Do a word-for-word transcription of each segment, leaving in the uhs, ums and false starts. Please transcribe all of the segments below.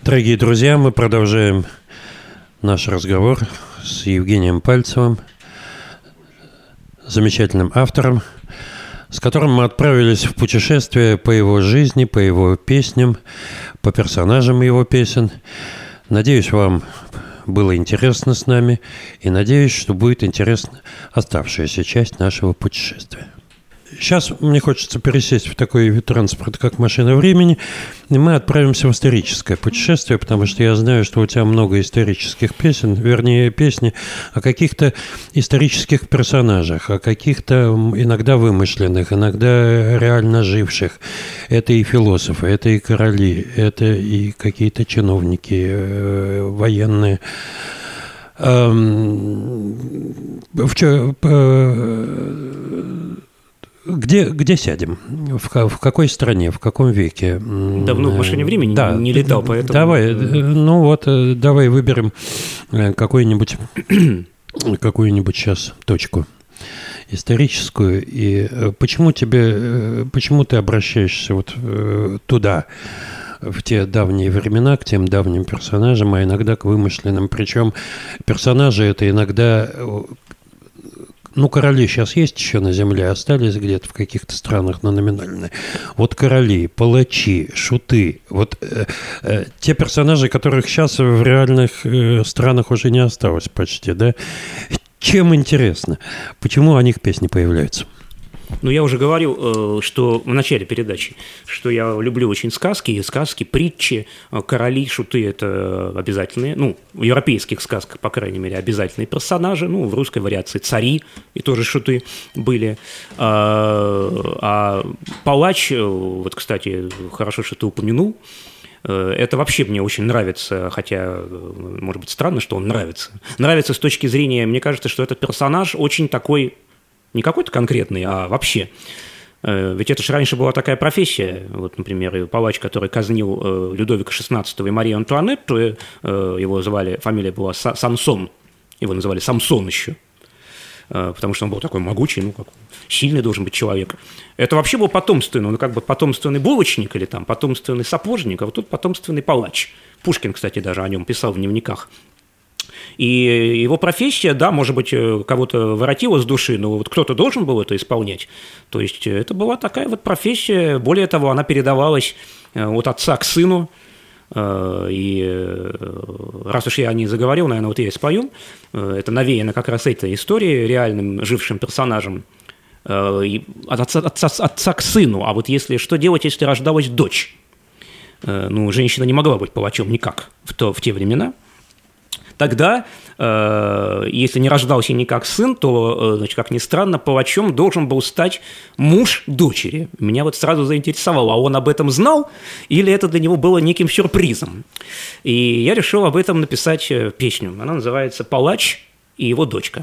Дорогие друзья, мы продолжаем наш разговор с Евгением Пальцевым, замечательным автором, с которым мы отправились в путешествие по его жизни, по его песням, по персонажам его песен. Надеюсь, вам было интересно с нами, и надеюсь, что будет интересна оставшаяся часть нашего путешествия. Сейчас мне хочется пересесть в такой вид транспорта, как машина времени, и мы отправимся в историческое путешествие, потому что я знаю, что у тебя много исторических песен, вернее, песни о каких-то исторических персонажах, о каких-то иногда вымышленных, иногда реально живших. Это и философы, это и короли, это и какие-то чиновники, э, военные. Эм, в чё, э, Где, где сядем? В, в какой стране? В каком веке? Давно в машине времени да, не летал, поэтому... Давай, ну вот, давай выберем какую-нибудь, какую-нибудь сейчас точку историческую. И почему тебе, почему ты обращаешься вот туда, в те давние времена, к тем давним персонажам, а иногда к вымышленным? Причем персонажи это иногда... Ну, короли сейчас есть еще на земле, остались где-то в каких-то странах, но номинальные. Вот короли, палачи, шуты, вот э, э, те персонажи, которых сейчас в реальных э, странах уже не осталось почти, да? Чем интересно? Почему о них песни появляются? Ну, я уже говорил, что в начале передачи, что я люблю очень сказки, сказки, притчи, короли, шуты – это обязательные, ну, в европейских сказках, по крайней мере, обязательные персонажи, ну, в русской вариации цари и тоже шуты были. А, а палач, вот, кстати, хорошо, что ты упомянул, это вообще мне очень нравится, хотя, может быть, странно, что он нравится. Нравится с точки зрения, мне кажется, что этот персонаж очень такой... Не какой-то конкретный, а вообще. Ведь это же раньше была такая профессия. Вот, например, палач, который казнил Людовика шестнадцатого и Марию Антуанетту, его звали, фамилия была Самсон. Его называли Самсон еще. Потому что он был такой могучий, ну, как сильный должен быть человек. Это вообще был потомственный, ну, как бы потомственный булочник или там потомственный сапожник, а вот тут потомственный палач. Пушкин, кстати, даже о нем писал в дневниках. И его профессия, да, может быть, кого-то воротила с души, но вот кто-то должен был это исполнять. То есть это была такая вот профессия. Более того, она передавалась от отца к сыну. И раз уж я не заговорил, наверное, вот я и спою. Это навеяно как раз этой историей, реальным жившим персонажем. И от отца, отца, отца к сыну. А вот если что делать, если рождалась дочь? Ну, женщина не могла быть палачом никак в, то, в те времена. Тогда, э, если не рождался никак сын, то, значит, как ни странно, палачом должен был стать муж дочери. Меня вот сразу заинтересовало, а он об этом знал или это для него было неким сюрпризом? И я решил об этом написать песню. Она называется «Палач и его дочка».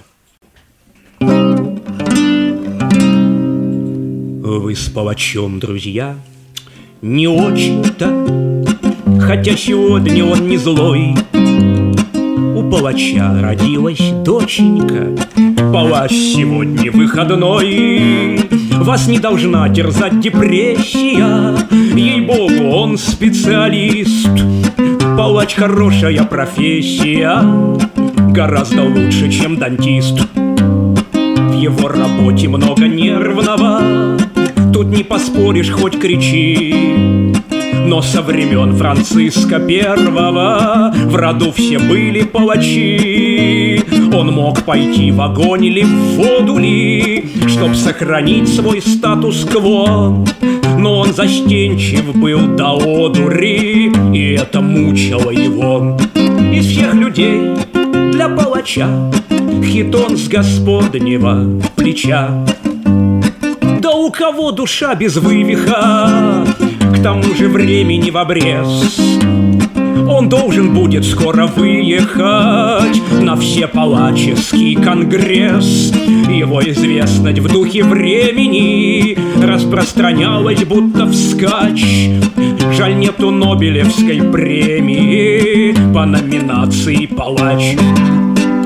Вы с палачом, друзья, не очень-то, хотя сегодня он не злой. У палача родилась доченька, палач сегодня выходной. Вас не должна терзать депрессия, ей-богу, он специалист. Палач хорошая профессия, гораздо лучше, чем дантист. В его работе много нервного, тут не поспоришь, хоть кричи. Но со времен Франциска Первого в роду все были палачи. Он мог пойти в огонь или в воду ли, чтоб сохранить свой статус-кво. Но он застенчив был до одури, и это мучило его. Из всех людей для палача хитон с господнего плеча. Да у кого душа без вывиха, к тому же времени в обрез. Он должен будет скоро выехать на всепалаческий конгресс. Его известность в духе времени распространялась будто вскачь. Жаль, нету Нобелевской премии по номинации «Палач».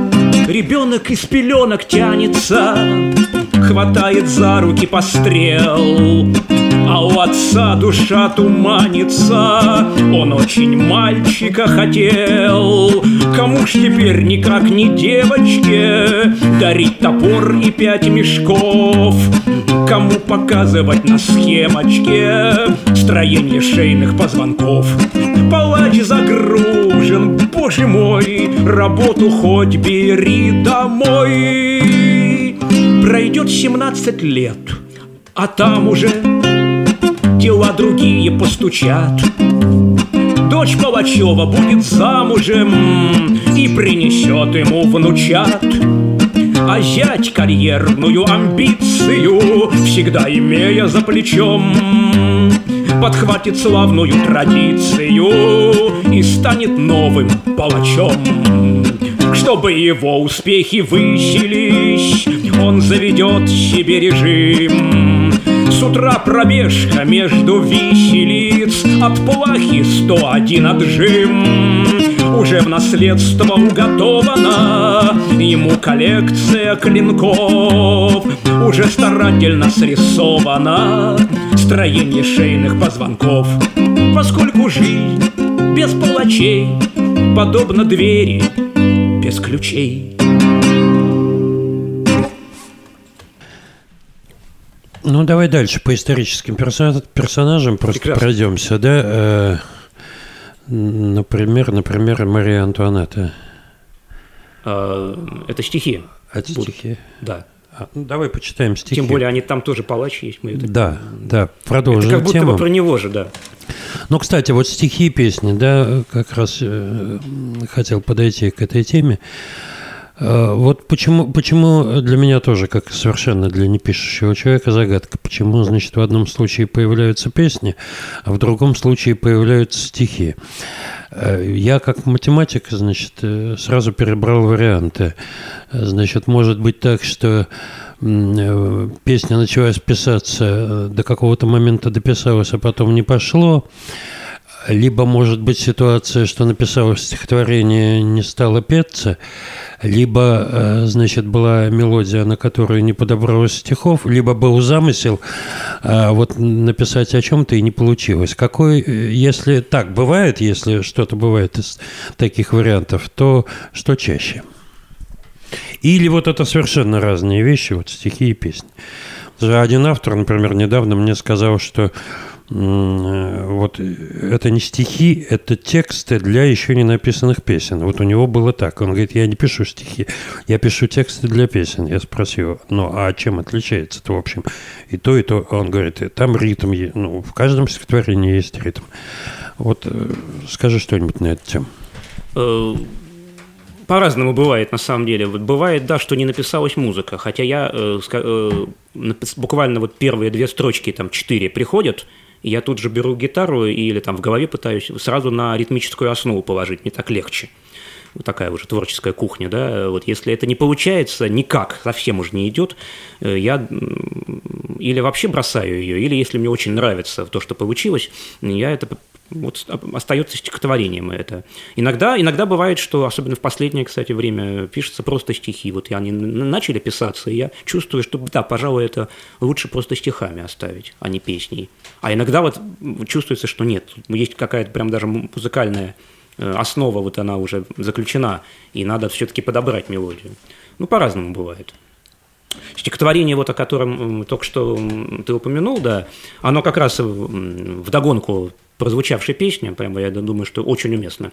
Ребенок из пеленок тянется, хватает за руки пострел, а у отца душа туманится, он очень мальчика хотел. Кому ж теперь никак не девочке дарить топор и пять мешков? Кому показывать на схемочке строение шейных позвонков? Палач загружен, боже мой, работу хоть бери домой. Пройдет семнадцать лет, а там уже дела другие постучат. Дочь Палачева будет замужем и принесет ему внучат. А зять карьерную амбицию, всегда имея за плечом, подхватит славную традицию и станет новым палачом. Чтобы его успехи высились, он заведет себе режим. С утра пробежка между виселиц, от плахи сто один отжим. Уже в наследство уготована ему коллекция клинков. Уже старательно срисовано строение шейных позвонков. Поскольку жизнь без палачей подобна двери без ключей. Ну, давай дальше по историческим персо- персонажам просто Прекрасно. пройдемся, да? Э, например, например, Мария Антуанетта. А, это стихи. Это Будут. стихи? Да. А, ну, давай почитаем стихи. Тем более, они там тоже палач есть. Мы это... Да, да, продолжим это как тему. будто бы про него же, да. Ну, кстати, вот стихи и песни, да, как раз э, хотел подойти к этой теме. Э, вот почему, почему для меня тоже, как совершенно для непишущего человека, загадка, почему, значит, в одном случае появляются песни, а в другом случае появляются стихи. Э, я, как математик, значит, сразу перебрал варианты. Значит, может быть так, что песня началась писаться, до какого-то момента дописалась, а потом не пошло. Либо может быть ситуация, что написалось стихотворение, не стало петься, либо, значит, была мелодия, на которую не подобралось стихов, либо был замысел а вот написать о чем-то и не получилось. Какой, если так бывает, если что-то бывает из таких вариантов, то что чаще? Или вот это совершенно разные вещи, вот стихи и песни. Один автор, например, недавно мне сказал, что вот это не стихи, это тексты для еще не написанных песен. Вот у него было так. Он говорит, я не пишу стихи, я пишу тексты для песен. Я спросил, ну а чем отличается-то, в общем? И то, и то. Он говорит, там ритм, ну, в каждом стихотворении есть ритм. Вот скажи что-нибудь на эту тему. По-разному бывает, на самом деле. Вот бывает, да, что не написалась музыка. Хотя я э, э, буквально вот первые две строчки, там, четыре приходят, и я тут же беру гитару или там в голове пытаюсь сразу на ритмическую основу положить. Мне так легче. Вот такая уже творческая кухня, да. Вот если это не получается, никак, совсем уже не идет, я или вообще бросаю ее, или если мне очень нравится то, что получилось, я это... Вот остается стихотворением это. Иногда, иногда бывает, что, особенно в последнее, кстати, время, пишутся просто стихи. Вот они начали писаться, и я чувствую, что, да, пожалуй, это лучше просто стихами оставить, а не песней. А иногда вот чувствуется, что нет, есть какая-то прям даже музыкальная основа, вот она уже заключена, и надо все-таки подобрать мелодию. Ну, по-разному бывает. Стихотворение, вот, о котором только что ты упомянул, да, оно как раз вдогонку прозвучавшей песни, прямо я думаю, что очень уместно.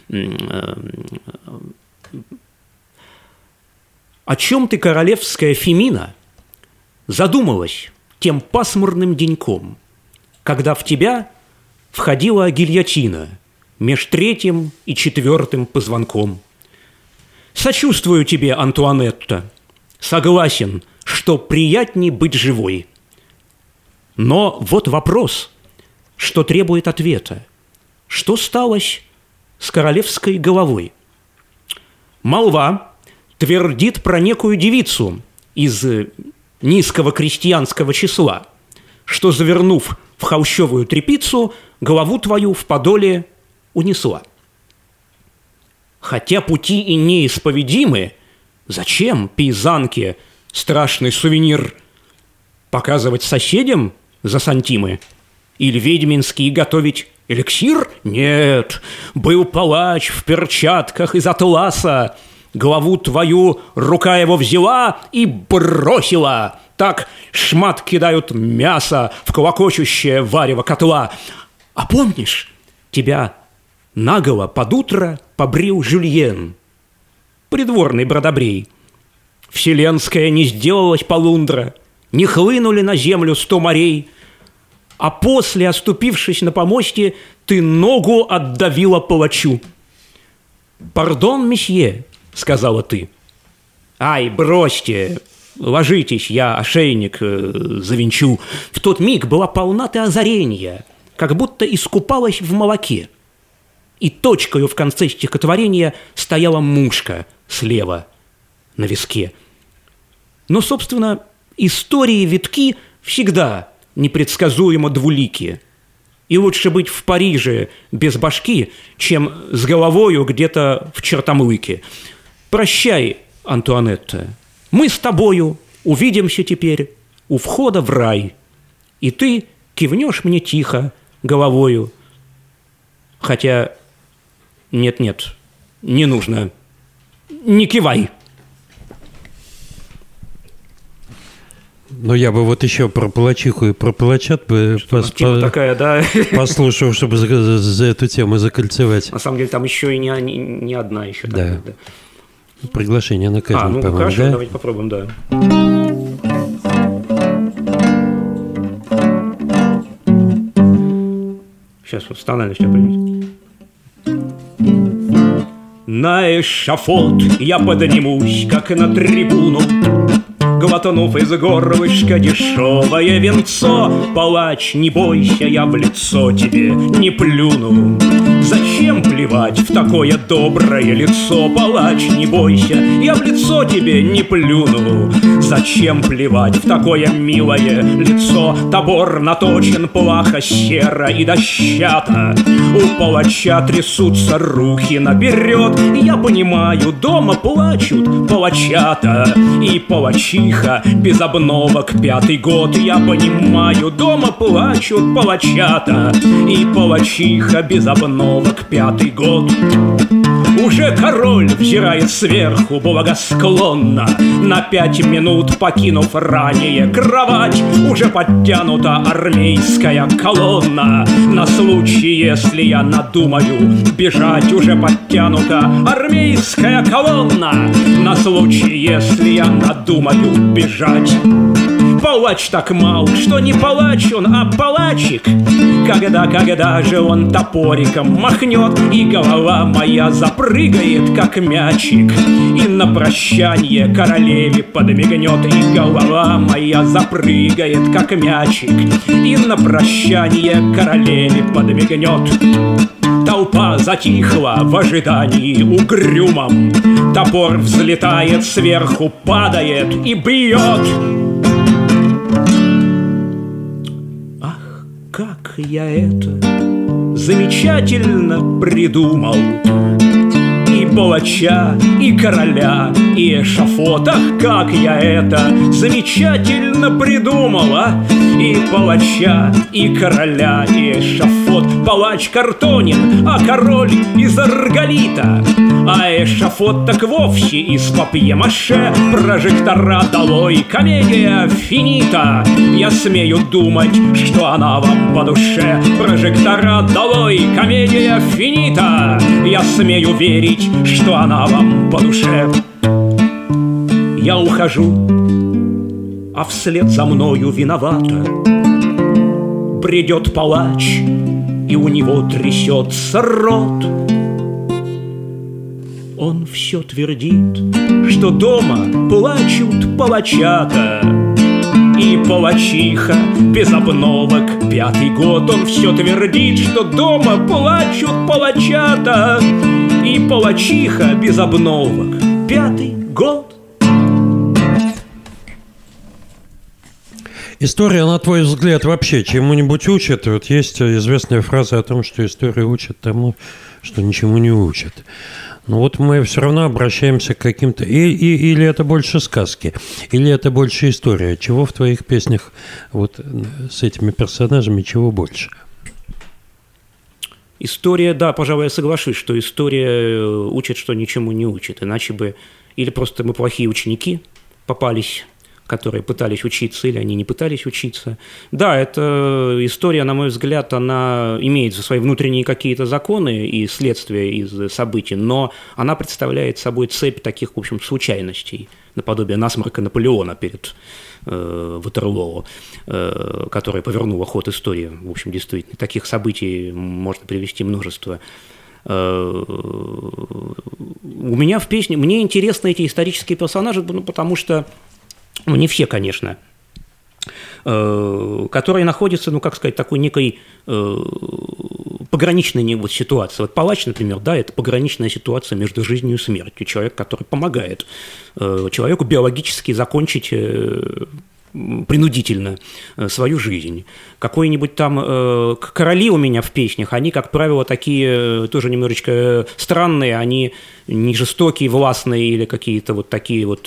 О чем ты, королевская Фемина, задумалась тем пасмурным деньком, когда в тебя входила гильотина меж третьим и четвертым позвонком? Сочувствую тебе, Антуанетта, согласен, что приятней быть живой. Но вот вопрос, что требует ответа. Что сталось с королевской головой? Молва твердит про некую девицу из низкого крестьянского числа, что, завернув в холщовую тряпицу, голову твою в подоле унесла. Хотя пути и неисповедимы, Зачем пейзанке страшный сувенир? Показывать соседям за сантимы? Или ведьминский готовить эликсир? Нет, был палач в перчатках из атласа. Главу твою рука его взяла и бросила. Так шмат кидают мясо в клокочущее варево котла. А помнишь, тебя наголо под утро побрил Жюльен, придворный бродобрей. Вселенская не сделалась полундра, не хлынули на землю сто морей, а после, оступившись на помосте, ты ногу отдавила палачу. «Пардон, месье», — сказала ты. «Ай, бросьте, ложитесь, я ошейник э, завинчу». В тот миг была полна ты озарения, как будто искупалась в молоке. И точкою в конце стихотворения стояла мушка слева на виске. Но, собственно, истории витки всегда непредсказуемо двулики. И лучше быть в Париже без башки, чем с головою где-то в Чертомлыке. Прощай, Антуанетта, мы с тобою увидимся теперь у входа в рай, и ты кивнешь мне тихо головою. Хотя нет-нет, не нужно, не кивай. Но я бы вот еще про палачиху и про палачат бы пос, по, такая, да? послушал, чтобы за, за эту тему закольцевать. На самом деле там еще и не, не, не одна еще. Да. Такая, да. Приглашение на казнь, а, ну, по-моему, хорошо, да? давайте попробуем, да. Сейчас вот тональность определить. На эшафот я поднимусь, как на трибуну, глотнув из горлышка дешевое венцо. Палач, не бойся, я в лицо тебе не плюну. Зачем плевать в такое доброе лицо? Палач, не бойся, я в лицо тебе не плюну. Зачем плевать в такое милое лицо? Табор наточен плохо, серо и дощато. У палача трясутся руки наперед. Я понимаю, дома плачут палачата и палачиха без обновок пятый год. Я понимаю, дома плачут палачата и палачиха без обновок пятый год. Уже король взирает сверху благосклонно, на пять минут покинув ранее кровать. Уже подтянута армейская колонна на случай, если я надумаю бежать. Уже подтянута армейская колонна на случай, если я надумаю бежать. Палач так мал, что не палач он, а палачик. Когда, когда же он топориком махнет, и голова моя запрыгает, как мячик. И на прощанье королеве подмигнет, и голова моя запрыгает, как мячик. И на прощанье королеве подмигнет. Толпа затихла в ожидании угрюмом. Топор взлетает сверху, падает и бьет. Ах, как я это замечательно придумал! И палача, и короля, и эшафот. Ах, как я это замечательно придумала! И палача, и короля, и эшафот. Палач картонен, а король из арголита, а эшафот так вовсе из папье-маше. Прожектора долой, комедия финита. Я смею думать, что она вам по душе. Прожектора долой, комедия финита. Я смею верить, что она вам по душе. Я ухожу, а вслед за мною виновата бредет палач, и у него трясется рот. Он все твердит, что дома плачут палачата и палачиха без обновок пятый год. Он все твердит, что дома плачут палачата и палачиха без обновок пятый год. История, на твой взгляд, вообще чему-нибудь учит? Вот есть известная фраза о том, что история учит тому, что ничему не учит. Но вот мы все равно обращаемся к каким-то... И, и, или это больше сказки, или это больше история. Чего в твоих песнях вот с этими персонажами, чего больше? История, да, пожалуй, я соглашусь, что история учит, что ничему не учит. Иначе бы... Или просто мы плохие ученики попались, которые пытались учиться, или они не пытались учиться. Да, эта история, на мой взгляд, она имеет свои внутренние какие-то законы и следствия из событий, но она представляет собой цепь таких, в общем, случайностей, наподобие насморка Наполеона перед э, Ватерлоо, э, которая повернула ход истории. В общем, действительно, таких событий можно привести множество. У меня в песне... Мне интересны эти исторические персонажи, ну, потому что... Ну, не все, конечно, которые находятся, ну, как сказать, такой некой пограничной вот ситуации. Вот палач, например, да, это пограничная ситуация между жизнью и смертью. Человек, который помогает человеку биологически закончить принудительно свою жизнь. Какой-нибудь там э, короли у меня в песнях, они, как правило, такие тоже немножечко странные, они не жестокие, властные или какие-то вот такие вот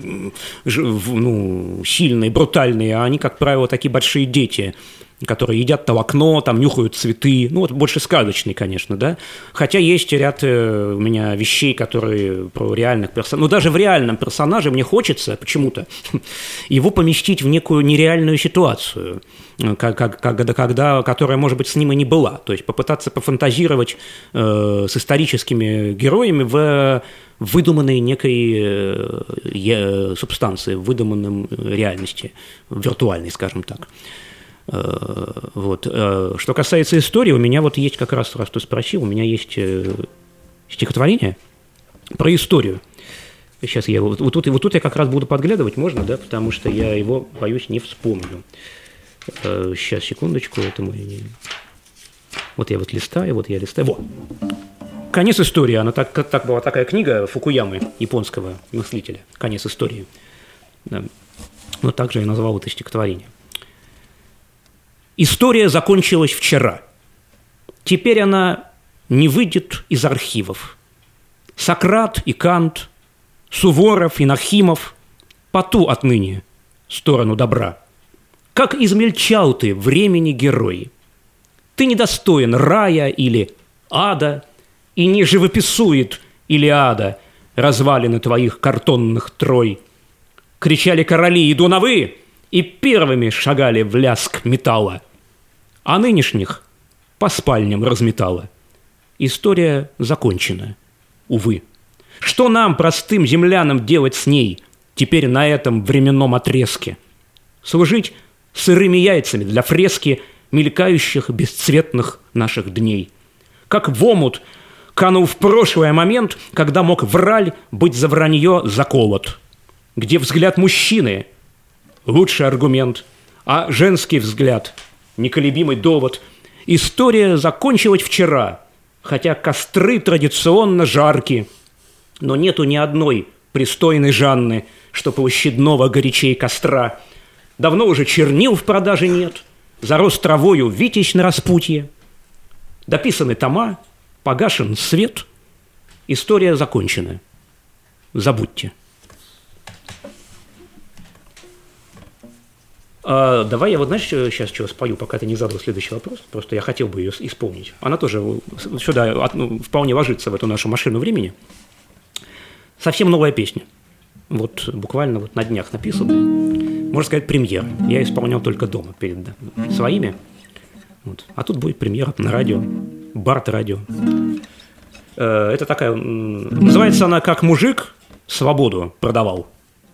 ну, сильные, брутальные, а они, как правило, такие большие дети, которые едят толокно, там нюхают цветы, ну вот больше сказочный, конечно, да, хотя есть ряд у меня вещей, которые про реальных персонажей, ну даже в реальном персонаже мне хочется почему-то его поместить в некую нереальную ситуацию, когда, когда, которая, может быть, с ним и не была, то есть попытаться пофантазировать э, с историческими героями в выдуманной некой э, субстанции, в выдуманном реальности, виртуальной, скажем так. Вот. Что касается истории, у меня вот есть как раз, раз ты спросил, у меня есть стихотворение про историю. Сейчас я вот, вот, тут, вот тут я как раз буду подглядывать, можно, да, потому что я его, боюсь, не вспомню. Сейчас, секундочку, это мой... Вот я вот листаю, вот я листаю. Вот. «Конец истории». Она так, так была такая книга Фукуямы, японского мыслителя. «Конец истории». Да. Вот так же я назвал это стихотворение. История закончилась вчера. Теперь она не выйдет из архивов. Сократ и Кант, Суворов и Нахимов по ту отныне сторону добра. Как измельчал ты времени герой. Ты недостоин рая или ада, и не живописует Илиада развалины твоих картонных трой. Кричали короли: «Иду на вы!» и первыми шагали в лязг металла, а нынешних по спальням разметала. История закончена, увы. Что нам, простым землянам, делать с ней теперь на этом временном отрезке? Служить сырыми яйцами для фрески мелькающих бесцветных наших дней. Как в омут канул в прошлый момент, когда мог враль быть за вранье заколот, где взгляд мужчины — лучший аргумент, а женский взгляд – неколебимый довод. История закончилась вчера, хотя костры традиционно жарки, но нету ни одной пристойной Жанны, что площадного горячей костра. Давно уже чернил в продаже нет, зарос травою витязь на распутье. Дописаны тома, погашен свет. История закончена. Забудьте. А, давай я вот, знаешь, сейчас что спою, пока ты не задал следующий вопрос. Просто я хотел бы ее исполнить. Она тоже сюда ну, вполне ложится в эту нашу машину времени. Совсем новая песня. Вот буквально вот на днях написана. Можно сказать, премьера. Я исполнял только дома перед своими. Вот. А тут будет премьера на радио. Барт-радио. Это такая... Называется она «Как мужик свободу продавал».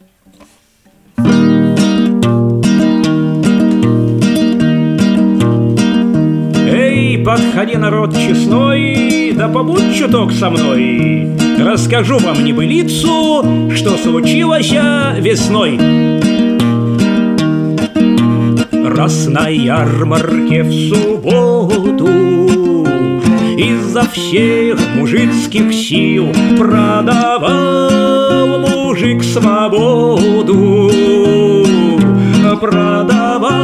Подходи, народ честной, да побудь чуток со мной. Расскажу вам небылицу, что случилось весной. Раз на ярмарке в субботу изо всех мужицких сил продавал мужик свободу. Продавал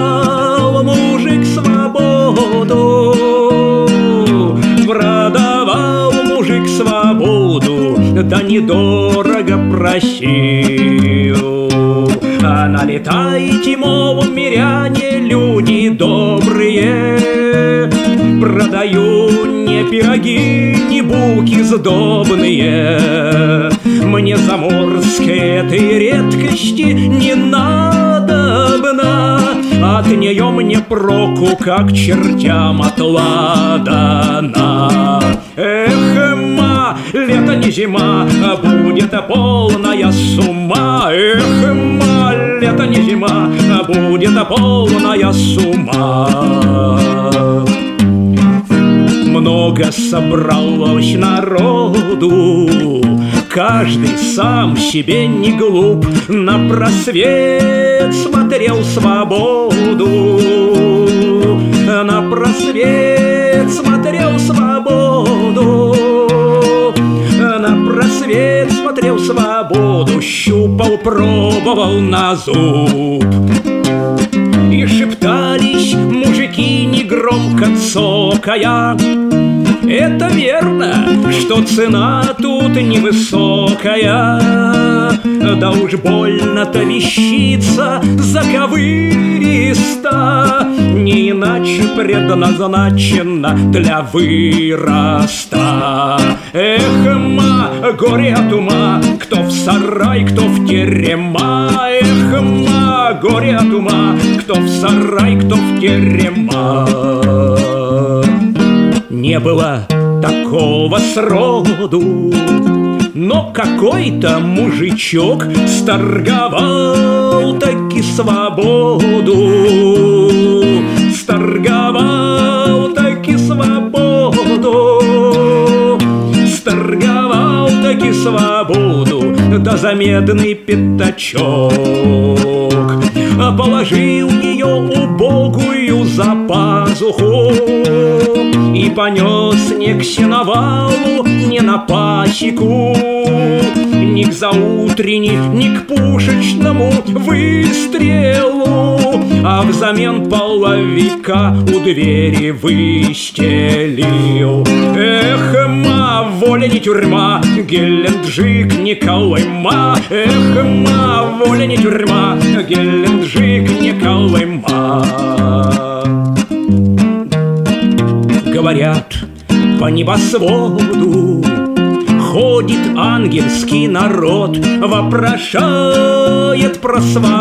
да недорого просил. А налетайте, мол, миряне, люди добрые, продаю не пироги, не булки сдобные. Мне заморской этой редкости не надобно, от нее мне проку, как чертям от ладана. Эх, ма, лето не зима, будет полная сумма. Эх, ма, лето не зима, будет полная сумма. Много собралось народу, каждый сам себе не глуп, на просвет смотрел свободу. На просвет смотрел свободу. На просвет смотрел свободу, щупал, пробовал на зуб. И шептались мужики негромко цокая: это верно, что цена тут невысокая. Да уж больно-то вещица заковыриста, не иначе предназначена для выроста. Эх, ма, горе от ума, кто в сарай, кто в терема. Эх, ма, горе от ума, кто в сарай, кто в терема. Не было такого сроду, но какой-то мужичок сторговал таки свободу. Сторговал таки свободу. Сторговал таки свободу, да за медный пятачок. Положил ее убогую за пазуху и понес не к сеновалу, не на пасеку, ни к заутренне, ни к пушечному выстрелу, а взамен половика у двери выстелил. Эх, ма, воля не тюрьма, Геленджик не Колыма. Эх, ма, воля не тюрьма, Геленджик не Колыма. Говорят, по небосводу ходит ангельский народ, вопрошает про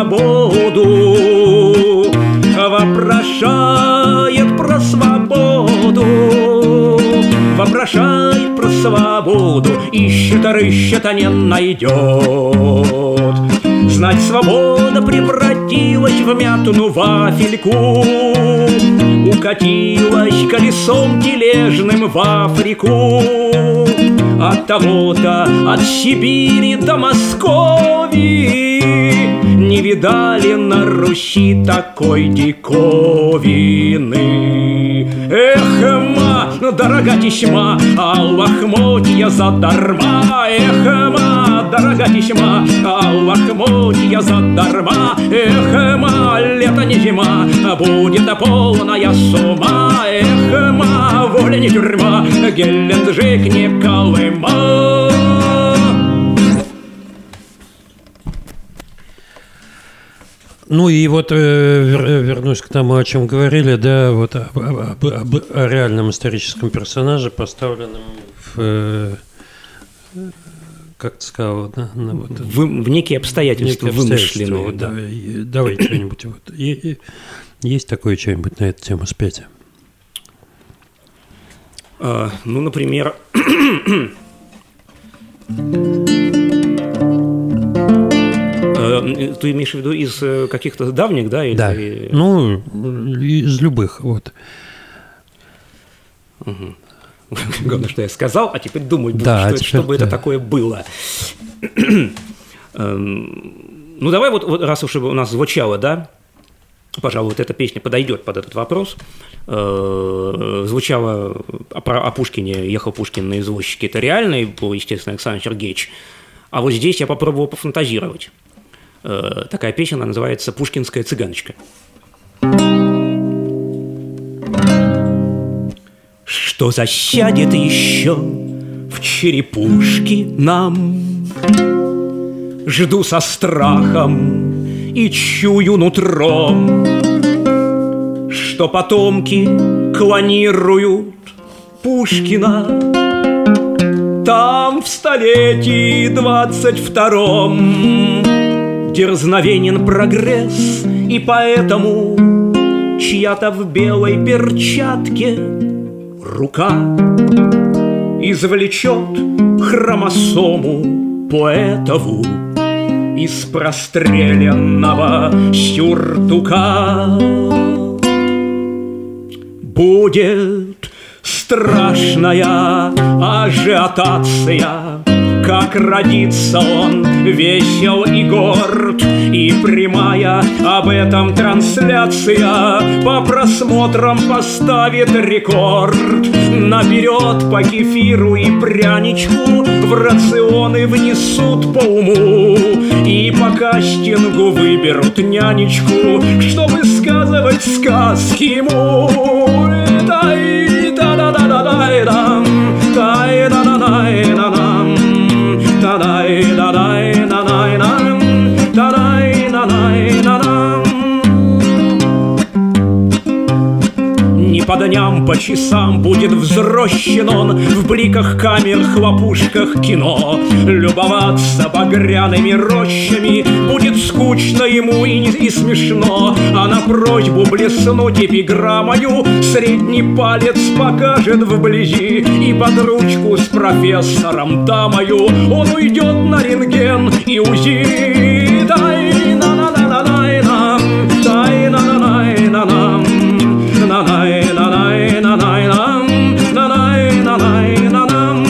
свободу. Вопрошает про свободу. Вопрошает про свободу, ищет, рыщет, а не найдет. Знать, свобода превратилась в мятну вафельку, укатилась колесом тележным в Африку. От того-то, от Сибири до Московии не видали на Руси такой диковины. Эх, ма, дорога тесьма, а лохмотья задарма. Эх, ма, дорога тесьма, а лохмотья задарма. Эх, ма, лето не зима, будет полная сумма. Эх, ма, воля не тюрьма, Геленджик не Колыма. Ну и вот э, вернусь к тому, о чем говорили, да, вот об, об, об, о реальном историческом персонаже, поставленном в, э, как ты сказал, да, на, вот, в, в некие обстоятельства, некие вымышленные. Вот, да. Да, давай что-нибудь. Вот. И, и, есть такое что-нибудь на эту тему спеть? А, ну, например... Ты имеешь в виду из каких-то давних, да? Или... Да, ну, из любых, вот. Угу. Главное, что я сказал, а теперь думать, да, что, теперь, чтобы да. это такое было. Ну, давай вот, вот, раз уж у нас звучало, да, пожалуй, вот эта песня подойдет под этот вопрос. Звучало о Пушкине, ехал Пушкин на извозчике, это реальный был, естественно, Александр Сергеевич. А вот здесь я попробовал пофантазировать. Такая песня, она называется «Пушкинская цыганочка». Что засядет еще в черепушки нам. Жду со страхом и чую нутром, что потомки клонируют Пушкина. Там в столетии двадцать втором дерзновенен прогресс, и поэтому чья-то в белой перчатке рука извлечет хромосому поэтову из простреленного сюртука. Будет страшная ажиотация, как родится он весел и горд, и прямая об этом трансляция по просмотрам поставит рекорд. Наперед по кефиру и пряничку в рационы внесут по уму, и по кастингу выберут нянечку, чтобы сказывать сказки ему. Тай-да-да-да-дай-дам, тай-да-да-дай-да-дам, та-дай-да-дай-да-дай-дам, та-дай-да-дай-да-дам. Не по дням, по часам будет взрощен он в бликах камер, хлопушках кино. Любоваться багряными рощами будет скучно ему и, не, и смешно. А на просьбу блеснуть эпиграммою средний палец покажет вблизи, и под ручку с профессором Тамою он уйдет на рентген и УЗИ. Дай-на-на-на-на-най-нам, дай-на-на-най-на-нам, на-най-на-най-на-най-нам, на-най-на-най-на-нам.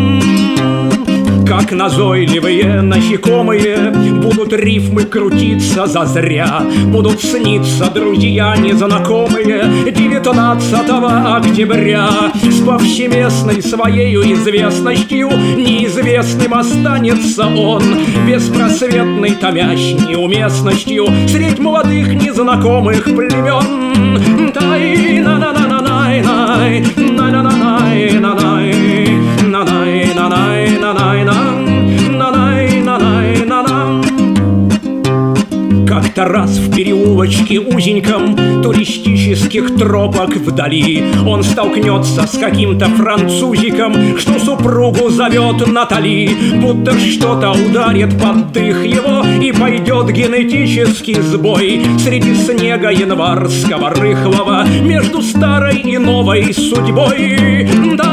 Как назойливые насекомые будут рифмы крутиться зазря, будут сниться друзья незнакомые девятнадцатого октября. С повсеместной своею известностью неизвестным останется он, беспросветной томящей неуместностью средь молодых незнакомых племен. Тай-на-на-на-на-най-най, на-на-на-най-на-най, на-най-на-най-на-най-нам, на-най-на-най-на-нам. Как-то раз в переулочке узеньком туристических тропок вдали он столкнется с каким-то французиком, что супругу зовет Натали. Будто что-то ударит под дых его, и пойдет генетический сбой среди снега январского рыхлого между старой и новой судьбой.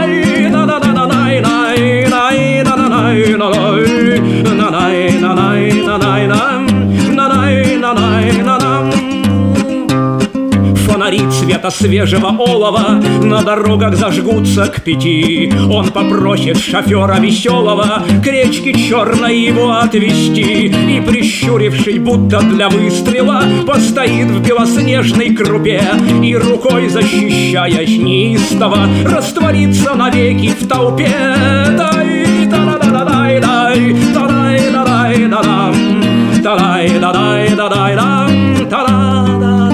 Фонари цвета свежего олова на дорогах зажгутся к пяти. Он попросит шофера веселого к речке черной его отвезти, и, прищурившись, будто для выстрела, постоит в белоснежной крупе, и рукой защищаясь неистово растворится навеки в толпе. Дай-да-да-да-дай-дай, та-дай-да-дай-да-дам, та-дай-да-дай-да-дай-дам, та-да-да-да.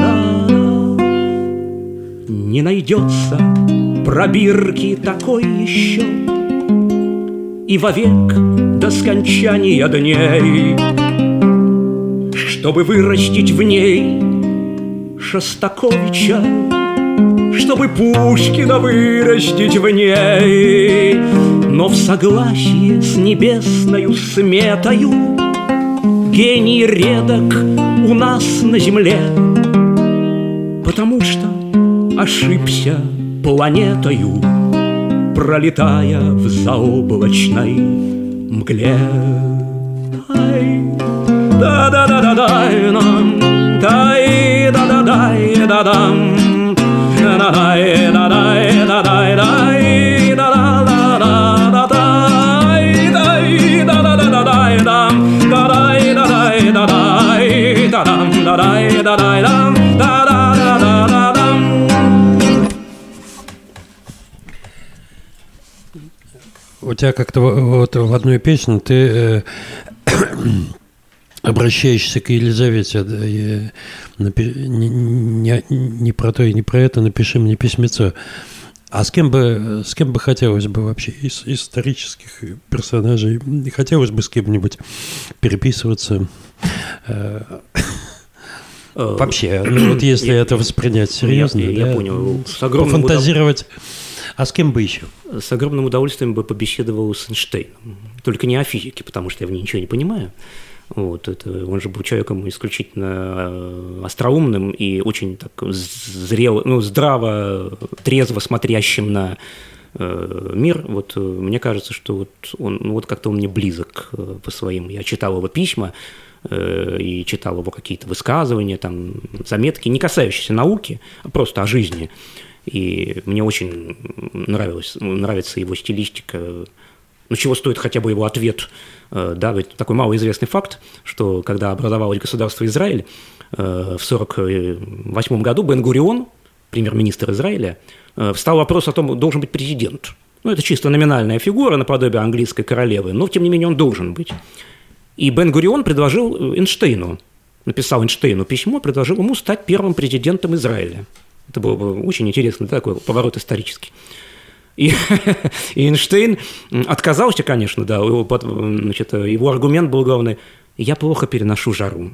Не найдется пробирки такой еще и вовек до скончания дней, чтобы вырастить в ней Шостаковича, чтобы Пушкина вырастить в ней. Но в согласии с небесною сметою гений редок у нас на земле, потому что ошибся планетою, пролетая в заоблачной мгле. Да-да-да-да-дай-нам, дай-да-да-дай-да-дам, да-дай-да-дай-да-дай-дай, да-да-да-да-дай, дай-да-да-да-дай-дам, да-дай-да-дай-да-дай, да-дам, да-дай-да-дай-дам, да-да-да-да-дам. У тебя как-то вот в одной песне ты э, обращаешься к Елизавете, да, напи- не, не, не про то и не про это, напиши мне письмецо. А с кем бы, с кем бы хотелось бы вообще из исторических персонажей, хотелось бы с кем-нибудь переписываться? Вообще, ну вот если я, это воспринять серьезно, я, да, я понял. С огромным пофантазировать, удов... а с кем бы еще? С огромным удовольствием бы побеседовал с Эйнштейном. Только не о физике, потому что я в ней ничего не понимаю. Вот, это, он же был человеком исключительно остроумным и очень так зрело, ну, здраво, трезво смотрящим на э, мир. Вот, мне кажется, что вот он, ну, вот как-то он мне близок э, по своим. Я читал его письма э, и читал его какие-то высказывания, там, заметки, не касающиеся науки, а просто о жизни. И мне очень нравилось, нравится его стилистика. Ну, чего стоит хотя бы его ответ, да, ведь такой малоизвестный факт, что когда образовалось государство Израиль, в сорок восьмом году Бен-Гурион, премьер-министр Израиля, встал вопрос о том, должен быть президент. Ну, это чисто номинальная фигура, наподобие английской королевы, но, тем не менее, он должен быть. И Бен-Гурион предложил Эйнштейну, написал Эйнштейну письмо, предложил ему стать первым президентом Израиля. Это было бы очень интересно, да, такой поворот исторический. И, и Эйнштейн отказался, конечно, да, его, значит, его аргумент был главный: я плохо переношу жару.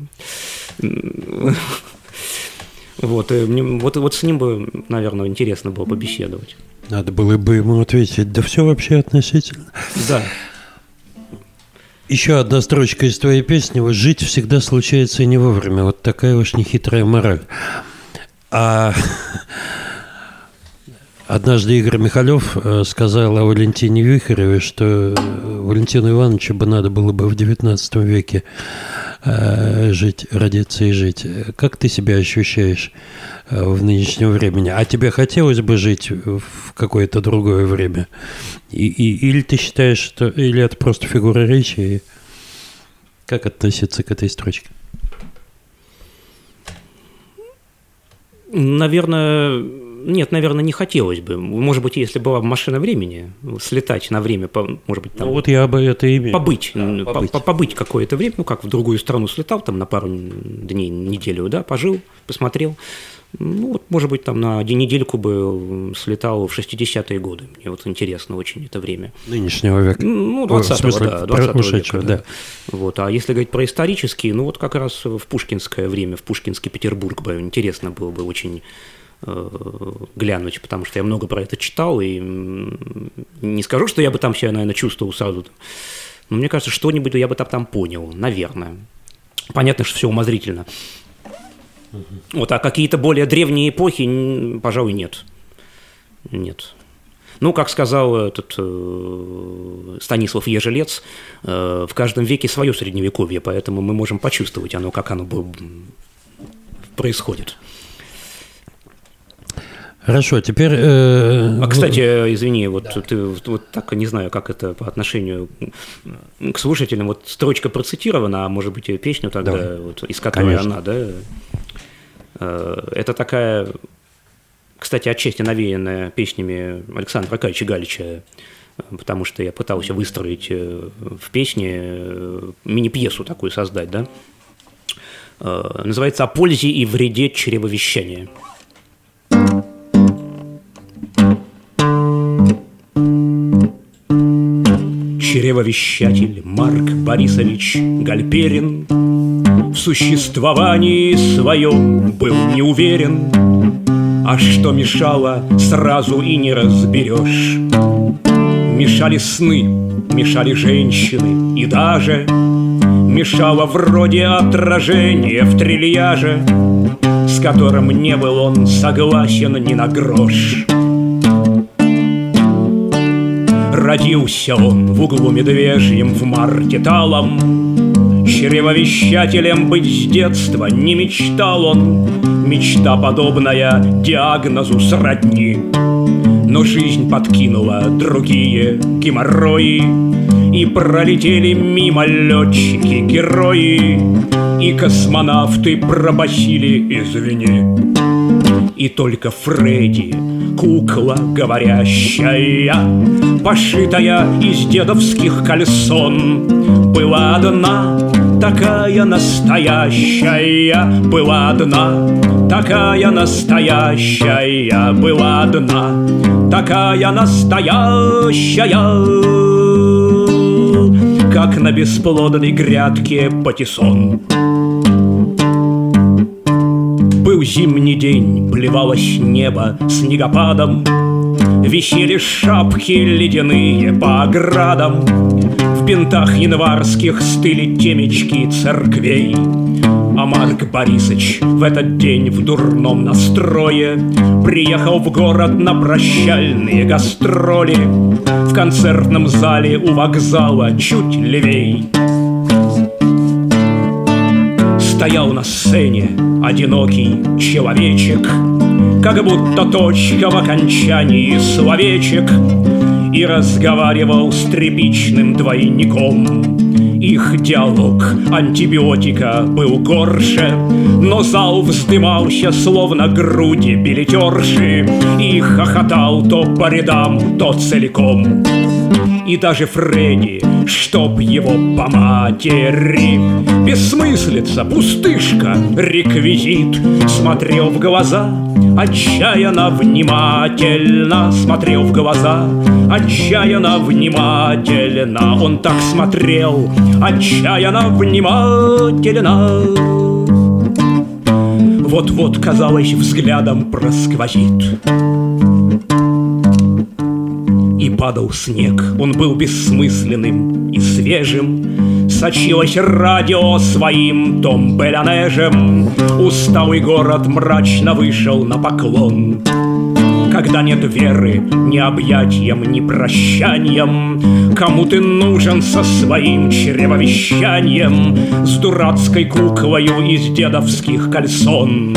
Вот, мне, вот, вот с ним бы, наверное, интересно было побеседовать. Надо было бы ему ответить: да все вообще относительно. Да. Еще одна строчка из твоей песни: вот жить всегда случается и не вовремя. Вот такая уж нехитрая мораль. А... Однажды Игорь Михалев сказал о Валентине Вихаревой, что Валентину Ивановичу бы надо было бы в девятнадцатом веке жить, родиться и жить. Как ты себя ощущаешь в нынешнем времени? А тебе хотелось бы жить в какое-то другое время? И, и, или ты считаешь, что... Или это просто фигура речи? И как относиться к этой строчке? Наверное... Нет, наверное, не хотелось бы. Может быть, если была машина времени, слетать на время, может быть, там... Ну, вот я бы это имею. Побыть, да, побыть. побыть какое-то время, ну, как в другую страну слетал, там на пару дней, неделю, да, пожил, посмотрел. Ну, вот, может быть, там на недельку бы слетал в шестидесятые годы. Мне вот интересно очень это время. Нынешнего века. Ну, двадцатого, да, двадцатого века, да. да. Вот. А если говорить про исторические, ну, вот как раз в пушкинское время, в пушкинский Петербург бы интересно было бы очень... глянуть, потому что я много про это читал, и не скажу, что я бы там себя, наверное, чувствовал сразу, но мне кажется, что-нибудь я бы там, там понял, наверное. Понятно, что все умозрительно. Угу. Вот, а какие-то более древние эпохи, пожалуй, нет. Нет. Ну, как сказал этот э, Станислав Ежелец, э, в каждом веке свое средневековье, поэтому мы можем почувствовать оно, как оно происходит. Хорошо, теперь... Э, а, кстати, извини, вот да. ты вот так, не знаю, как это по отношению к слушателям, вот строчка процитирована, а может быть, и песню тогда, да. вот, из которой Конечно. она, да, э, это такая, кстати, отчасти навеянная песнями Александра Аркадьевича Галича, потому что я пытался выстроить в песне мини-пьесу такую создать, да, э, называется «О пользе и вреде чревовещания». Чревовещатель Марк Борисович Гальперин в существовании своем был не уверен, а что мешало, сразу и не разберешь. Мешали сны, мешали женщины и даже мешало вроде отражение в трильяже, с которым не был он согласен ни на грош. Родился он в углу медвежьем в марте талом. Чревовещателем быть с детства не мечтал он, мечта подобная диагнозу сродни. Но жизнь подкинула другие геморрои, и пролетели мимо летчики-герои, и космонавты пробасили извини. И только Фредди, кукла говорящая, пошитая из дедовских кальсон, была одна, такая настоящая, была одна, такая настоящая, была одна, такая настоящая, как на бесплодной грядке патиссон. Был зимний день, плевалось небо снегопадом, висели шапки ледяные по оградам, в бинтах январских стыли темечки церквей. А Марк Борисыч в этот день в дурном настрое приехал в город на прощальные гастроли. В концертном зале у вокзала чуть левей стоял на сцене одинокий человечек, как будто точка в окончании словечек, и разговаривал с тряпичным двойником. Их диалог антибиотика был горше, но зал вздымался, словно груди билетерши, и хохотал то по рядам, то целиком. И даже Фредди, чтоб его по матери, бессмыслица, пустышка, реквизит, смотрел в глаза отчаянно внимательно, смотрел в глаза отчаянно внимательно. Он так смотрел отчаянно внимательно. Вот-вот, казалось, взглядом просквозит. И падал снег, он был бессмысленным и свежим. Сочилось радио своим том белянежем. Усталый город мрачно вышел на поклон. Когда нет веры ни объятием, ни прощанием, кому ты нужен со своим чревовещанием, с дурацкой куклою из дедовских кальсон?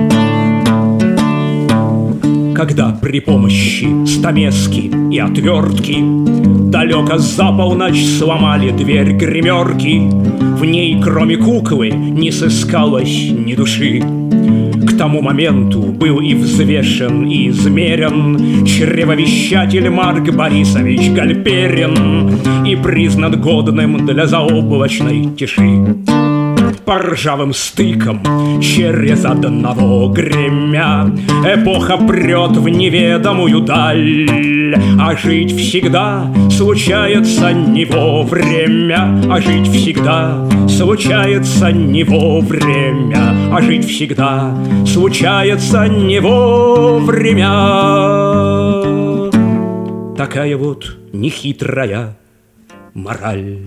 Когда при помощи стамески и отвертки далеко за полночь сломали дверь гримерки, в ней, кроме куклы, не сыскалось ни души. К тому моменту был и взвешен, и измерен чревовещатель Марк Борисович Гальперин и признан годным для заоблачной тиши. По ржавым стыкам через одного гремя эпоха прет в неведомую даль. А жить всегда случается не вовремя, а жить всегда случается не вовремя, а жить всегда случается не вовремя. Такая вот нехитрая мораль.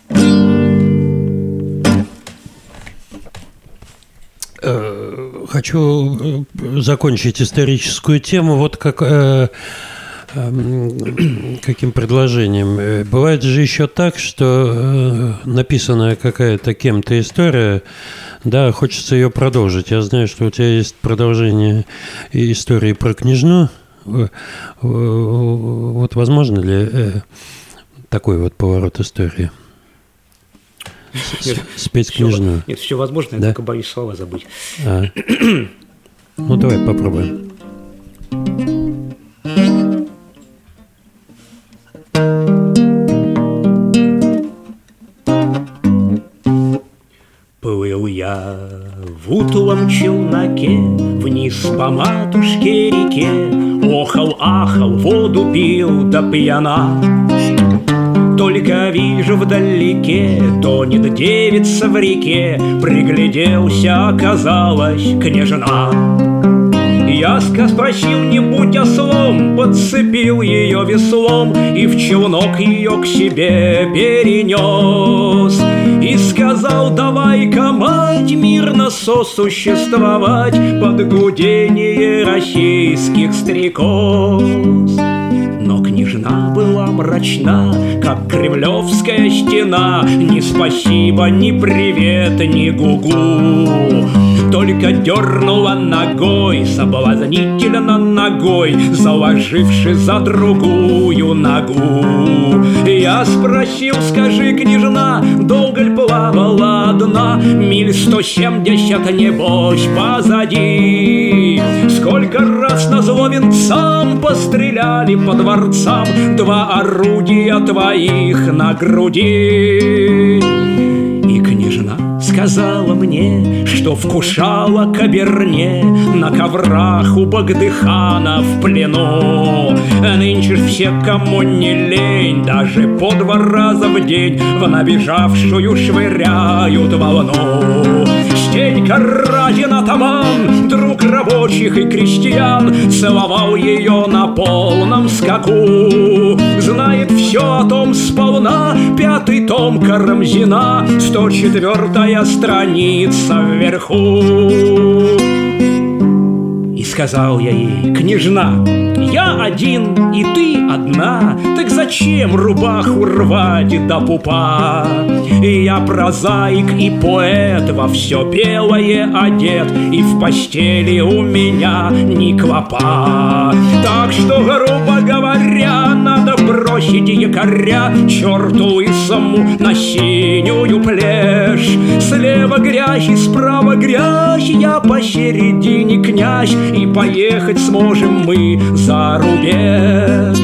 Хочу закончить историческую тему вот как, э, э, каким предложением. Бывает же еще так, что э, написанная какая-то кем-то история, да, хочется ее продолжить. Я знаю, что у тебя есть продолжение истории про княжну. Вот возможно ли э, такой вот поворот истории? Нет, спеть княжну. Нет, все возможно, я да? только боюсь слова забыть. А. Ну, давай попробуем. Плыл я в утлом челноке вниз по матушке реке, охал-ахал, воду пил до пьяна. Только вижу вдалеке тонет девица в реке, пригляделся, оказалась княжна. Я спросил, не будь ослом, подцепил ее веслом и в челнок ее к себе перенес. И сказал, давай-ка, мать, мирно сосуществовать под гудение российских стрекоз. Но княжна была мрачна, как кремлевская стена. Ни спасибо, ни привет, ни гугу. Только дернула ногой, соблазнительно ногой, заложивши за другую ногу. Я спросил, скажи, княжна, долго ль плавала одна? Миль сто семьдесят, небось, позади. Сколько раз назло венцам постреляли по дворцам два орудия твоих на груди. И княжна с сказала мне, что вкушала каберне на коврах у Багдыхана в плену. Нынче ж все, кому не лень, даже по два раза в день в набежавшую швыряют волну. Стенька Разин атаман, друг рабочих и крестьян, целовал ее на полном скаку. Знает все о том сполна пятый том Карамзина, сто четвёртая страница вверху. И сказал я ей: княжна, я один, и ты одна, так зачем рубаху рвать до пупа? И я прозаик и поэт, во все белое одет, и в постели у меня ни клопа. Так что, грубо говоря, надо бросить якоря черту лысому на синюю плешь. Слева грязь и справа грязь, я посередине князь, и поехать сможем мы за рубеж.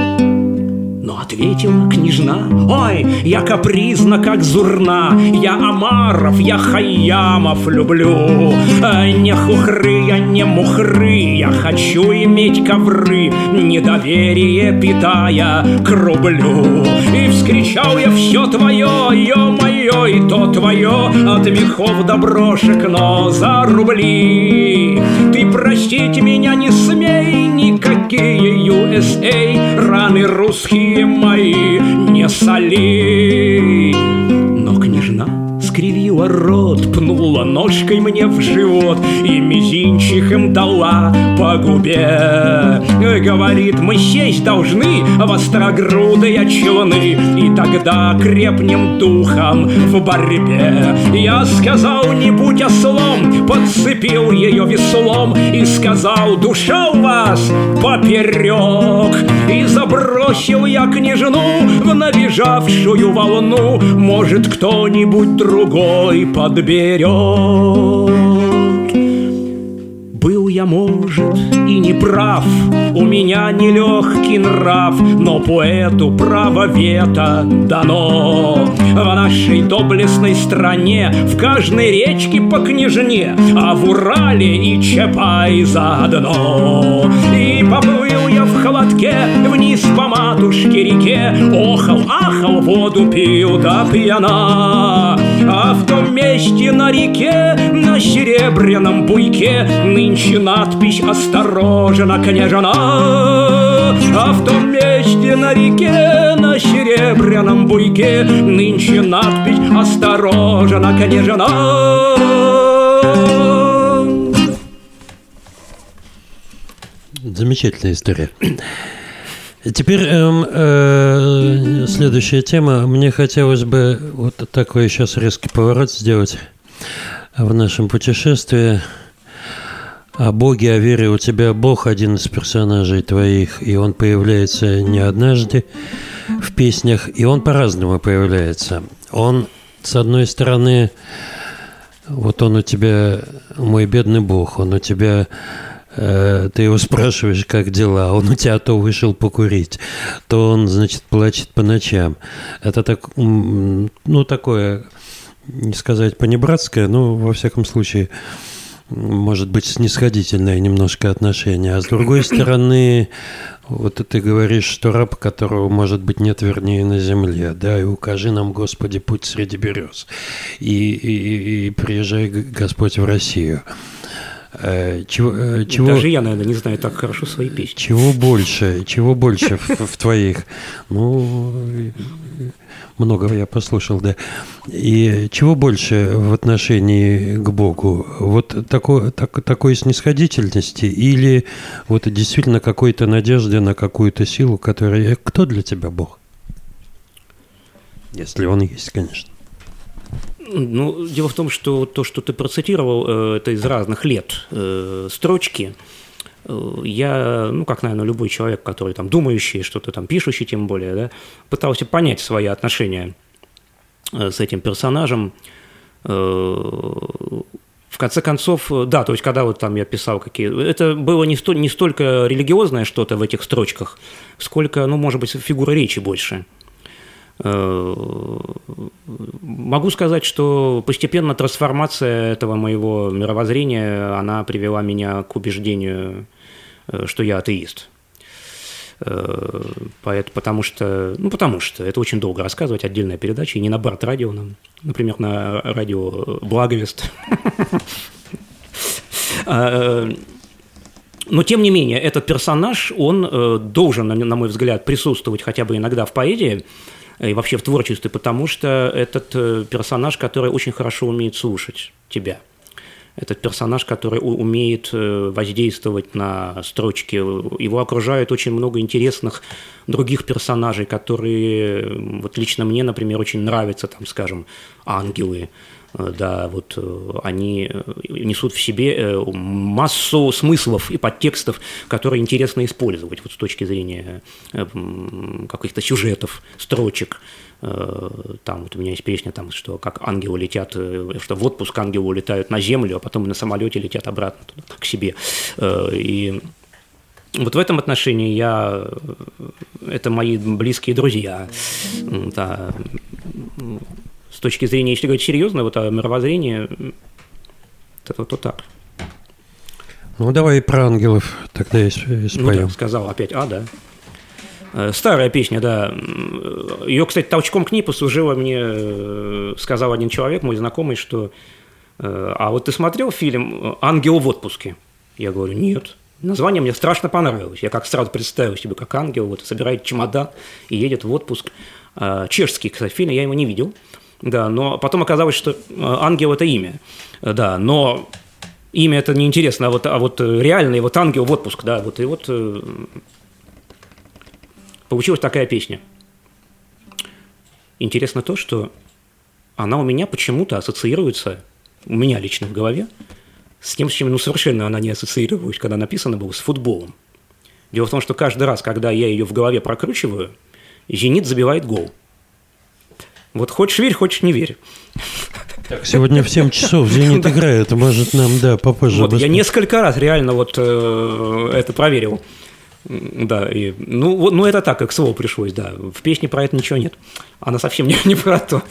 Но ответила княжна: ой, я капризна, как зурна, я омаров, я хайямов люблю. Не хухры, я не мухры, я хочу иметь ковры, недоверие питая к рублю. И вскричал я: все твое, ё-моё, и то твое, от мехов до брошек, но за рубли. Ты простить меня не смей, никакие ю эс эй, раны русские мои не соли. Но княжна скривила рот, пнула ножкой мне в живот и мизинчиком дала по губе. Говорит: мы сесть должны, вострогрудые челны, и тогда крепнем духом в борьбе. Я сказал: не будь ослом, подцепил ее веслом и сказал: душа у вас поперек. И забросил я княжну в набежавшую волну, может, кто-нибудь другой подберет. Был я, может, и не прав, у меня нелегкий нрав, но поэту право вето дано. В нашей доблестной стране в каждой речке по княжне, а в Урале и Чапай заодно. И поплыл я в холодке вниз по матушке реке, охал, ахал, воду пил да пьяна. А в том месте на реке, на серебряном буйке, нынче надпись: осторожно, княжна. А в том месте на реке, на серебряном буйке, нынче надпись: осторожно, княжна. Замечательная история. Теперь э, э, следующая тема. Мне хотелось бы вот такой сейчас резкий поворот сделать в нашем путешествии. О Боге, о вере. У тебя Бог один из персонажей твоих, и он появляется не однажды в песнях, и он по-разному появляется. Он, с одной стороны, вот он у тебя, мой бедный Бог, он у тебя... Ты его спрашиваешь, как дела, он у тебя то вышел покурить, то он, значит, плачет по ночам. Это так, ну, такое, не сказать понебратское, но, во всяком случае, может быть, снисходительное немножко отношение. А с другой стороны, вот ты говоришь, что раб, которого, может быть, нет, вернее, на земле, да, и укажи нам, Господи, путь среди берез, и, и, и приезжай, Господь, в Россию. Чего, чего, Даже я, наверное, не знаю так хорошо свои песни. Чего больше, чего больше в, в твоих? Ну, много я послушал, да. И чего больше в отношении к Богу? Вот такой, так, такой снисходительности или вот действительно какой-то надежды на какую-то силу, которая... Кто для тебя Бог? Если он есть, конечно. Ну, дело в том, что то, что ты процитировал, это из разных лет строчки. Я, ну, как, наверное, любой человек, который там думающий, что-то там пишущий, тем более, да, пытался понять свои отношения с этим персонажем. В конце концов, да, то есть, когда вот там я писал какие... Это было не, сто... не столько религиозное что-то в этих строчках, сколько, ну, может быть, фигура речи больше. Могу сказать, что постепенно трансформация этого моего мировоззрения, она привела меня к убеждению, что я атеист. Потому что, ну, потому что это очень долго рассказывать, отдельная передача, и не на Барт-радио, например, на радио Благовест. Но, тем не менее, этот персонаж, он должен, на мой взгляд, присутствовать хотя бы иногда в поэзии и вообще в творчестве, потому что этот персонаж, который очень хорошо умеет слушать тебя. Этот персонаж, который умеет воздействовать на строчки. Его окружает очень много интересных других персонажей, которые, вот лично мне, например, очень нравятся, там, скажем, ангелы. Да, вот они несут в себе массу смыслов и подтекстов, которые интересно использовать вот с точки зрения каких-то сюжетов, строчек. Там вот у меня есть песня, там, что как ангелы летят, что в отпуск ангелы улетают на землю, а потом на самолете летят обратно туда, к себе. И вот в этом отношении я, это мои близкие друзья. Да. С точки зрения, если говорить серьезно, вот о мировоззрении, то, то так. Ну, давай про ангелов тогда и споем. Ну, да, сказал опять «а», да. Старая песня, да. Ее, кстати, толчком к ней послужила мне, сказал один человек, мой знакомый, что «а вот ты смотрел фильм «Ангел в отпуске»?» Я говорю «нет». Название мне страшно понравилось. Я как сразу представил себе, как ангел вот собирает чемодан и едет в отпуск. Чешский, кстати, фильм, я его не видел. Да, но потом оказалось, что ангел – это имя. Да, но имя – это неинтересно, а вот, а вот реальный вот ангел в отпуск, да, вот и вот получилась такая песня. Интересно то, что она у меня почему-то ассоциируется, у меня лично в голове, с тем, с чем ну, совершенно она не ассоциировалась, когда написано было, с футболом. Дело в том, что каждый раз, когда я ее в голове прокручиваю, «Зенит» забивает гол. Вот хочешь верь, хочешь не верь. Так, сегодня в семь часов «Зенит» играет, может нам, да, попозже. Вот, я несколько раз реально вот э, это проверил. Да, и, ну, ну, это так, как слово пришлось, да. В песне про это ничего нет. Она совсем не, не про то.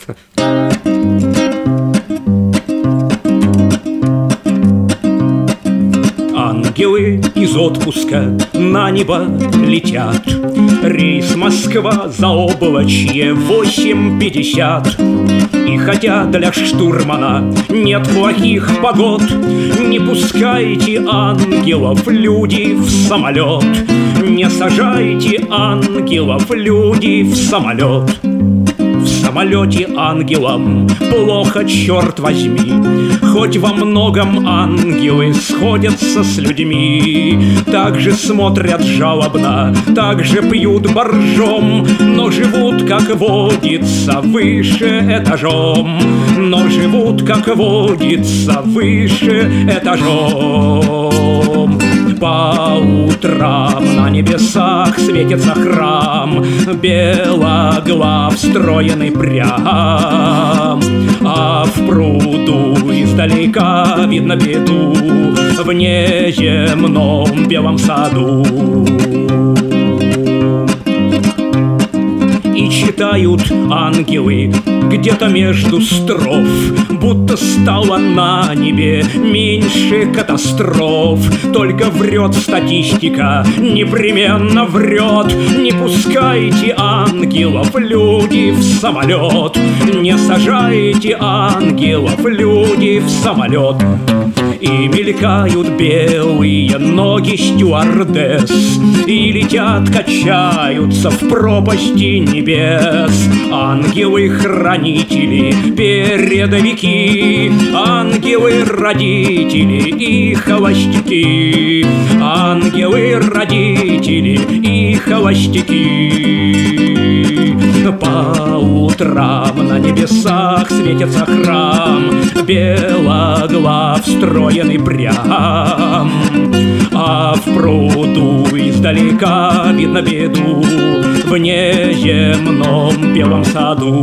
Ангелы из отпуска на небо летят. Рейс Москва заоблачье восемь пятьдесят. И хотя для штурмана нет плохих погод, не пускайте ангелов, люди, в самолет. Не сажайте ангелов, люди, в самолет. В самолете ангелам плохо, черт возьми, хоть во многом ангелы сходятся с людьми. Так же смотрят жалобно, так же пьют боржом, но живут, как водится, выше этажом. Но живут, как водится, выше этажом. По утрам на небесах светится храм, белоглав, встроенный прям, а в пруду издалека видно беду в неземном белом саду. И читают ангелы где-то между строф, будто стало на небе меньше катастроф. Только врет статистика, непременно врет. Не пускайте ангелов, люди, в самолет. Не сажайте ангелов, люди, в самолет. И мелькают белые ноги стюардесс, и летят, качаются в пропасти небес. Ангелы-хранители, передовики, ангелы-родители и холостяки. Ангелы-родители и холостяки. По утрам на небесах светится храм, белоглав, встроенный прям, а в пруду издалека видно беду в неземном белом саду.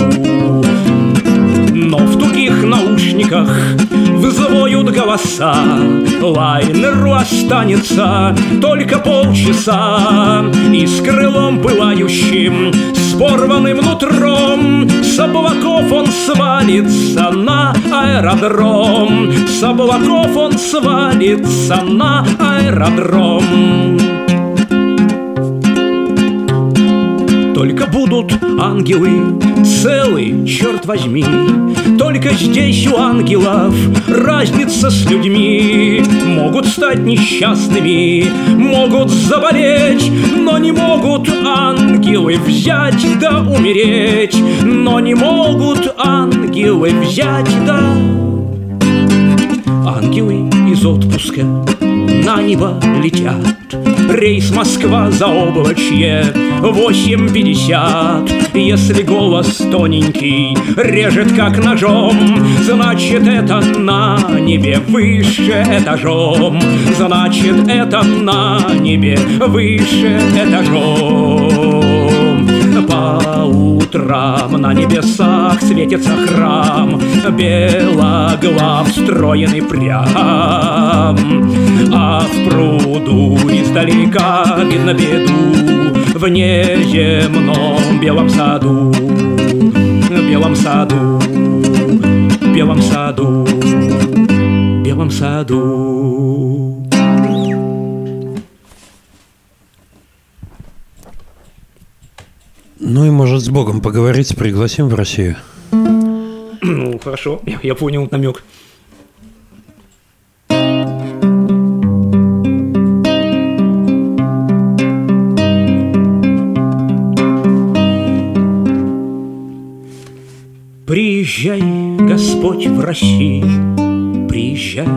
Но в тугих наушниках взвоют голоса, лайнеру останется только полчаса, и с крылом пылающим, с порванным нутром. С облаков он свалится на аэродром, с облаков он свалится на аэродром. Только будут ангелы целы, черт возьми, только здесь у ангелов разница с людьми. Могут стать несчастными, могут заболеть, но не могут ангелы взять да умереть. Но не могут ангелы взять да... Ангелы из отпуска на небо летят. Рейс Москва-Заоблачье восемь пятьдесят. Если голос тоненький режет как ножом, значит это на небе выше этажом. Значит это на небе выше этажом. По утрам на небесах светится храм, белоглав встроенный прям. А в пруду издалека видно беду в неземном белом саду, белом саду, белом саду, белом саду. Ну и, может, с Богом поговорить, пригласим в Россию. Ну, хорошо, я, я понял намек. Приезжай, Господь, в Россию, приезжай.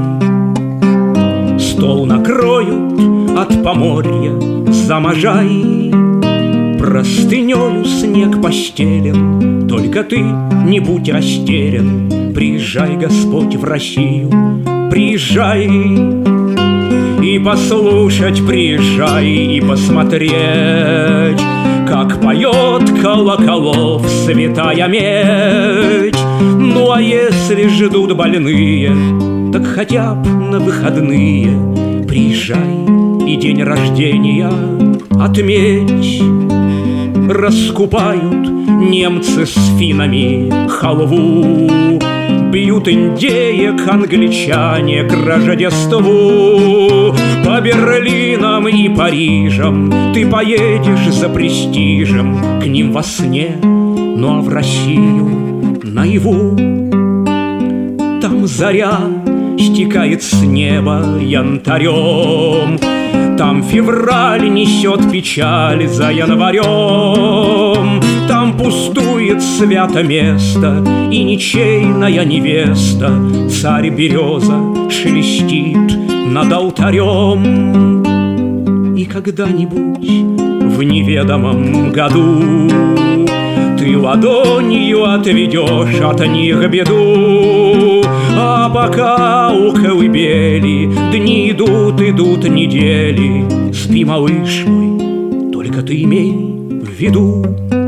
Стол накроют от поморья за Можай. Простынёю снег постелен, только ты не будь растерян. Приезжай, Господь, в Россию, приезжай. И послушать приезжай, и посмотреть, как поет колоколов святая медь. Ну а если ждут больные, так хотя б на выходные приезжай и день рождения отметь. Раскупают немцы с финнами халву, бьют индеек англичане к Рождеству. По Берлинам и Парижам ты поедешь за престижем к ним во сне, ну а в Россию наяву. Там заря стекает с неба янтарем, там февраль несет печаль за январем. Там пустует свято место, и ничейная невеста, царь береза, шелестит над алтарем. И когда-нибудь в неведомом году ты ладонью отведешь от них беду. А пока у колыбели дни идут, идут недели, спи, малыш мой, только ты имей в виду.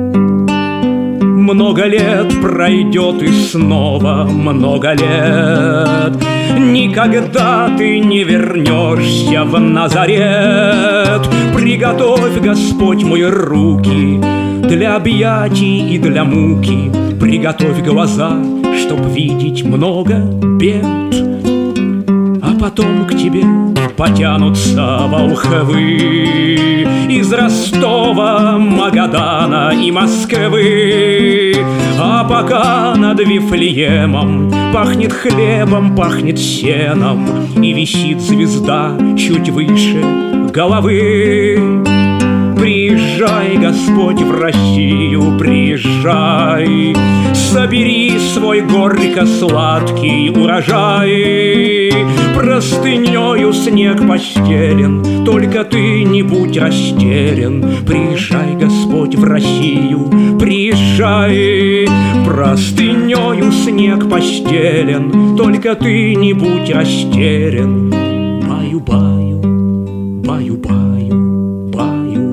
Много лет пройдет и снова много лет, никогда ты не вернешься в Назарет. Приготовь, Господь мой, руки для объятий и для муки. Приготовь глаза, чтоб видеть много бед. А потом к тебе потянутся волхвы из Ростова, Магадана и Москвы. А пока над Вифлеемом пахнет хлебом, пахнет сеном, и висит звезда чуть выше головы. Приезжай, Господь, в Россию, приезжай, собери свой горько-сладкий урожай. Простынёю снег постелен, только ты не будь растерян. Приезжай, Господь, в Россию, приезжай. Простынёю снег постелен, только ты не будь растерян. Баю-баю, баю-баю, баю.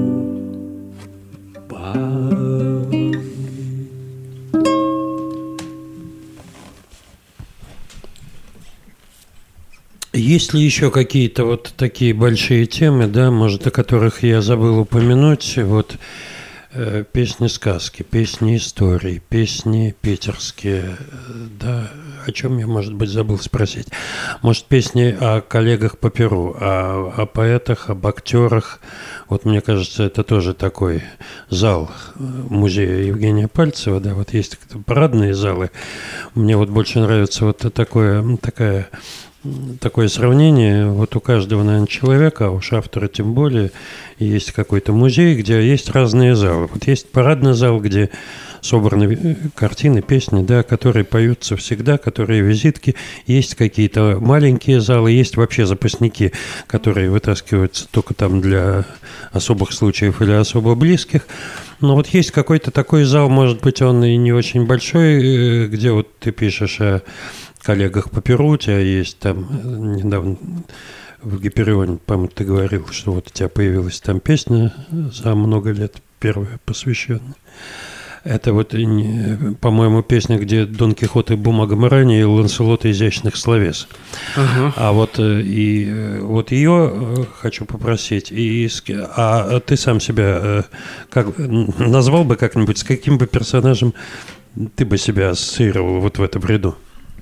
Есть ли еще какие-то вот такие большие темы, да, может, о которых я забыл упомянуть? Вот песни-сказки, песни-истории, песни питерские, да, о чем я, может быть, забыл спросить. Может, песни о коллегах по перу, о, о поэтах, об актерах. Вот мне кажется, это тоже такой зал музея Евгения Пальцева, да, вот есть парадные залы. Мне вот больше нравится вот такое, такая... Такое сравнение, вот у каждого, наверное, человека, а уж автора тем более, есть какой-то музей, где есть разные залы. Вот есть парадный зал, где собраны картины, песни, да, которые поются всегда, которые визитки. Есть какие-то маленькие залы, есть вообще запасники, которые вытаскиваются только там для особых случаев или особо близких. Но вот есть какой-то такой зал, может быть, он и не очень большой, где вот ты пишешь о коллегах по перу, у тебя есть там недавно в Гиперионе, по-моему, ты говорил, что вот у тебя появилась там песня за много лет, первая посвященная. Это вот, по-моему, песня, где Дон Кихот и Бумага Марани и Ланселот изящных словес. Uh-huh. А вот, и, вот ее хочу попросить. И, а ты сам себя как, назвал бы как-нибудь, с каким бы персонажем ты бы себя ассоциировал вот в этом ряду?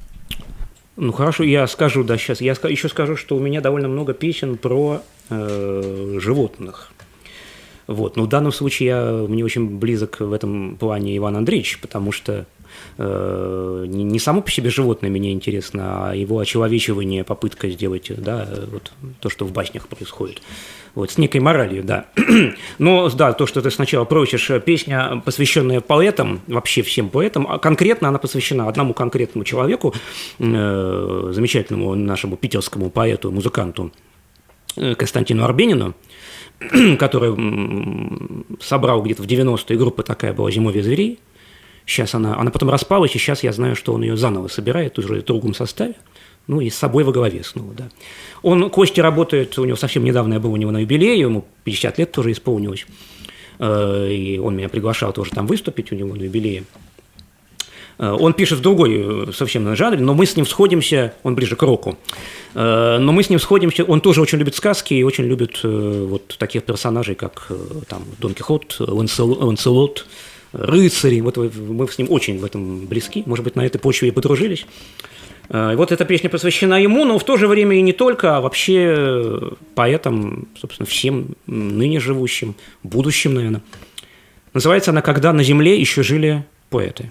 Ну, хорошо, я скажу, да, сейчас. Я еще скажу, что у меня довольно много песен про э, животных. Вот. Но в данном случае я, мне очень близок в этом плане Иван Андреевич, потому что э, не, не само по себе животное мне интересно, а его очеловечивание, попытка сделать, да, вот, то, что в баснях происходит. Вот, с некой моралью, да. Но, да, то, что ты сначала просишь, песня, посвященная поэтам, вообще всем поэтам, а конкретно она посвящена одному конкретному человеку, э, замечательному нашему питерскому поэту, музыканту Константину Арбенину, который собрал где-то в девяностые группы, такая была «Зимовье зверей». Сейчас она, она потом распалась, и сейчас я знаю, что он ее заново собирает, уже в другом составе. Ну, и с собой во главе снова, да. Он, Костя работает, у него совсем недавно я был у него на юбилее, ему пятьдесят лет тоже исполнилось. И он меня приглашал тоже там выступить у него на юбилее. Он пишет в другой совсем жанре, но мы с ним сходимся, он ближе к року. Но мы с ним сходимся, он тоже очень любит сказки и очень любит вот таких персонажей, как там Дон Кихот, Ланселот, рыцари. Вот мы с ним очень в этом близки, может быть, на этой почве и подружились. И вот эта песня посвящена ему, но в то же время и не только, а вообще поэтам, собственно, всем ныне живущим, будущим, наверное. Называется она «Когда на земле еще жили поэты».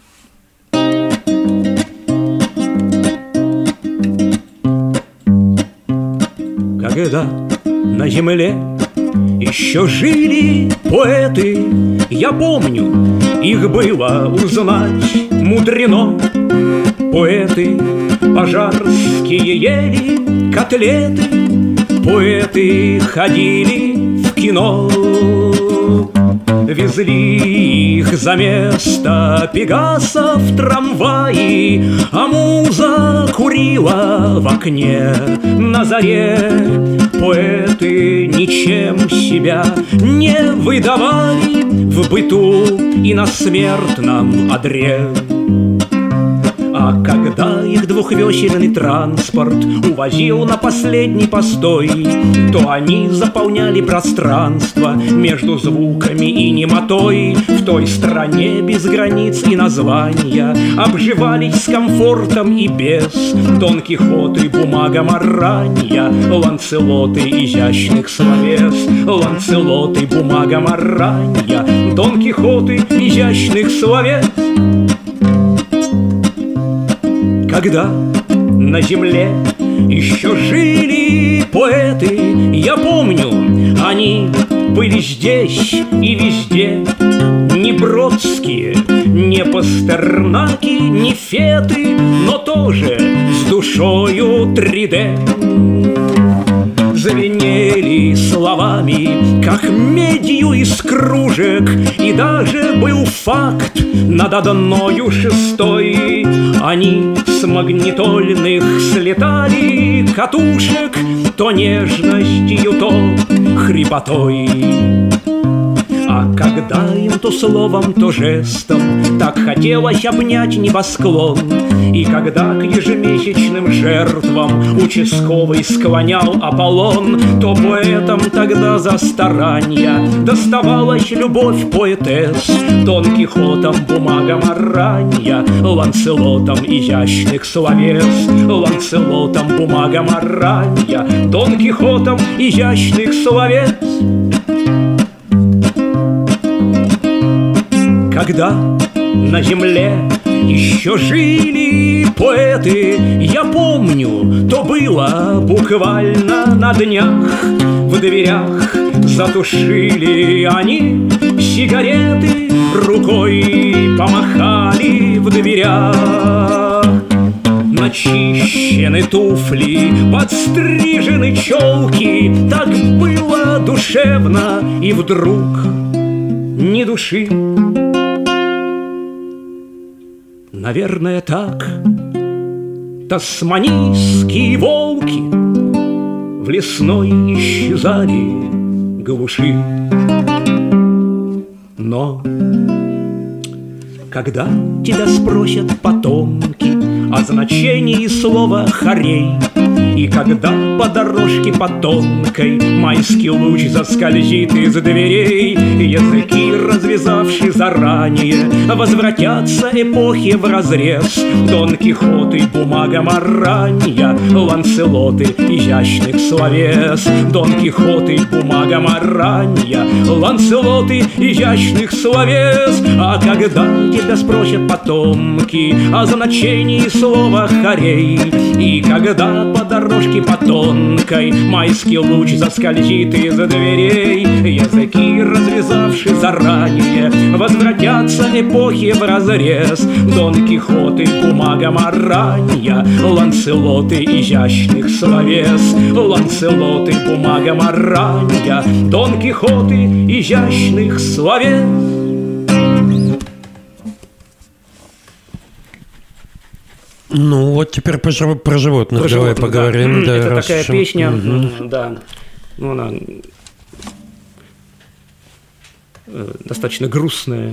Когда на земле еще жили поэты, я помню, их было узнать мудрено. Поэты пожарские ели котлеты, поэты ходили в кино, везли их за место Пегаса в трамвае, а муза курила в окне на заре. Поэты ничем себя не выдавали в быту и на смертном одре. А когда их двухвесельный транспорт увозил на последний постой, то они заполняли пространство между звуками и немотой. В той стране без границ и названия обживались с комфортом и без. Дон Кихоты, Бумага Маранья, Ланселоты изящных словес. Ланселоты, Бумага Маранья, Дон Кихоты изящных словес. Когда на земле еще жили поэты, я помню, они были здесь и везде. Не Бродские, не Пастернаки, не Феты, но тоже с душою три дэ. Звенели словами, как медью из кружек, и даже был факт над одною шестой. Они с магнитольных слетали катушек, то нежностью, то хрипотой. А когда им то словом, то жестом так хотелось обнять небосклон, и когда к ежемесячным жертвам участковый склонял Аполлон, то поэтам тогда за старанья доставалась любовь поэтесс, Дон Кихотам бумага маранья, Ланселотам изящных словес, Ланселотам бумага маранья, Дон Кихотам изящных словес. Когда на земле еще жили поэты, я помню, то было буквально на днях. В дверях затушили они сигареты, рукой помахали в дверях. Начищены туфли, подстрижены челки, так было душевно, и вдруг ни души. Наверное, так тасманийские волки в лесной исчезали глуши. Но когда тебя спросят потомки о значении слова «хорей», и когда по дорожке по тонкой майский луч заскользит из дверей, языки, развязавшие заранее, возвратятся эпохи вразрез. Дон Кихоты, бумага маранья, Ланселоты изящных словес. Дон Кихоты, бумага маранья, Ланселоты изящных словес. А когда тебя спросят потомки о значении слова «хорей», и когда по дорожке по тонкой майский луч заскользит из дверей, языки, развязавшие заранее, возвратятся эпохи вразрез. Дон Кихоты, бумага маранья, Ланселоты изящных словес. Ланселоты, бумага маранья, Дон Кихоты изящных словес. Ну вот теперь про, про животных про давай животных, поговорим. Да. Да, это такая уж... песня, угу. да, ну, она достаточно грустная.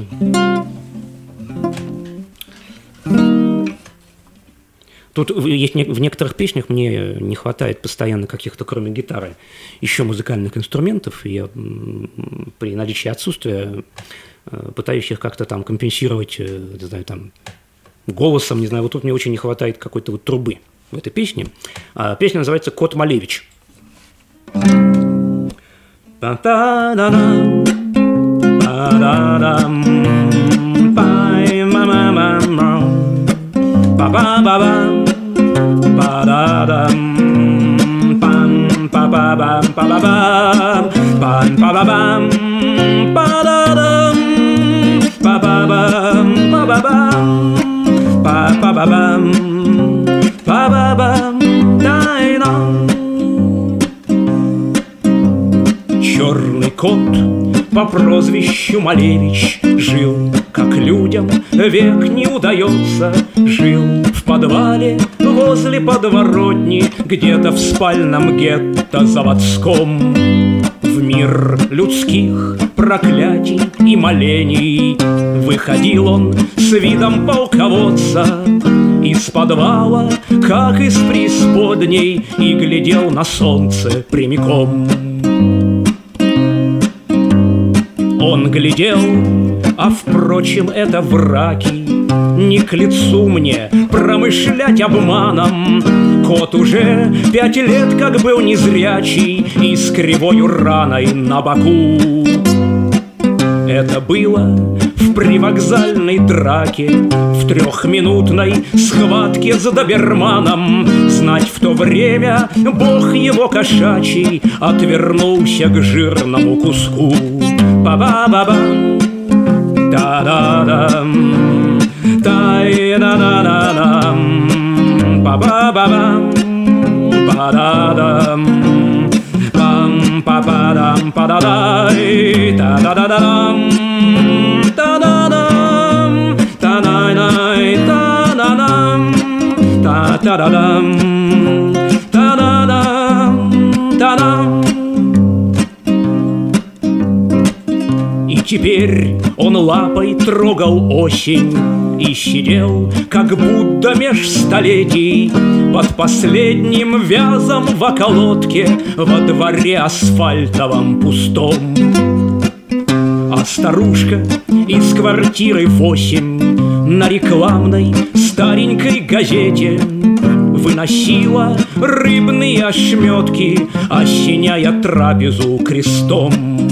Тут есть в некоторых песнях мне не хватает постоянно каких-то, кроме гитары, еще музыкальных инструментов, и я при наличии отсутствия пытаюсь их как-то там компенсировать, не знаю, там, голосом, не знаю, вот тут мне очень не хватает какой-то вот трубы в этой песне. А песня называется «Кот Малевич». Па-па-бам, па-ба-бам, дай-на. Черный кот по прозвищу Малевич жил, как людям век не удается. Жил в подвале возле подворотни, где-то в спальном гетто заводском. В мир людских проклятий и молений выходил он с видом полководца из подвала, как из преисподней, и глядел на солнце прямиком. Он глядел, а впрочем, это враки, не к лицу мне промышлять обманом. Кот уже пять лет как был незрячий и с кривою раной на боку. Это было в привокзальной драке, в трехминутной схватке с доберманом. Знать в то время бог его кошачий отвернулся к жирному куску. Ба-ба-ба-бам, та-да-дам, тай-да-да-да-дам, ба-ба-ба-бам, ба-да-дам, пам-па-па-дам, па-да-дай, та-да-да-да-дам, та-да-дам, та-дай-дай, та-да-дам, та-да-дам, та-да-дам, та-дам. Теперь он лапой трогал осень и сидел, как будто меж столетий, под последним вязом в околотке во дворе асфальтовом пустом. А старушка из квартиры восемь на рекламной старенькой газете выносила рыбные ошметки, осеняя трапезу крестом.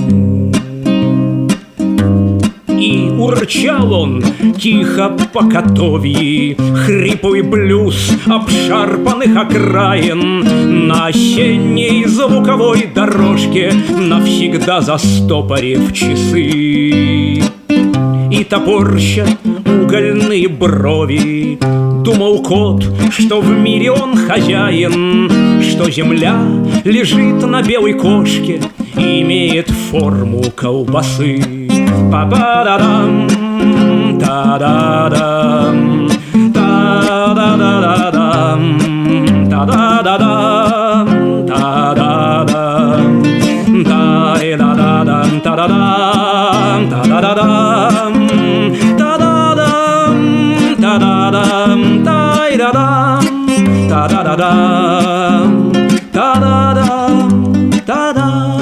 И урчал он тихо по котовьи хриплый блюз обшарпанных окраин на осенней звуковой дорожке, навсегда застопорив часы. И топорща угольные брови думал кот, что в мире он хозяин, что земля лежит на белой кошке и имеет форму колбасы. Па-па-да-дам, та-да-дам, та-да-да-да-дам, та-да-да-дам, та-да-дам, та-да-да-дам, та-да-дам, та-да-да-дам, та-да-дам, та-да-дам, та-да-дам, та-да-да-дам, та-да-дам, та-да.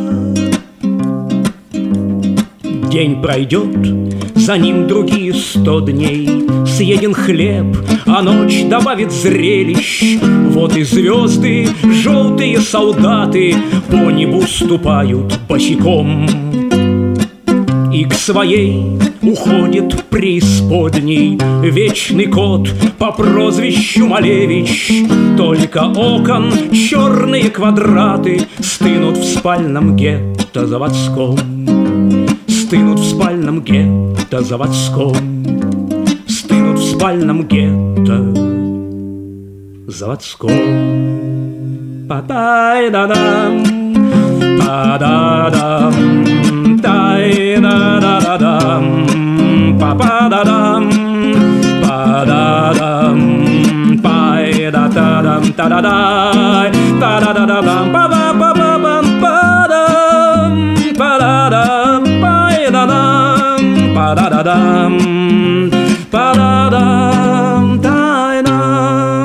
День пройдет, за ним другие сто дней. Съеден хлеб, а ночь добавит зрелищ. Вот и звезды, желтые солдаты по небу ступают босиком. И к своей уходит преисподней вечный кот по прозвищу Малевич. Только окон черные квадраты стынут в спальном гетто заводском. Стынут в спальном гетто заводском. Стынут в спальном гетто заводском. Па-дай-да-дам, па-да-дам, тай-да-да-да-дам, па-па-да-дам, па-да-дам, пай-да-да-дам, та-да-дай, та-да-да-да-дам, па-ба-ба-ба-бам, па-дам, па-да-дам, пай-да-дам, па-да-да-дам, па-да-дам, тай-дам.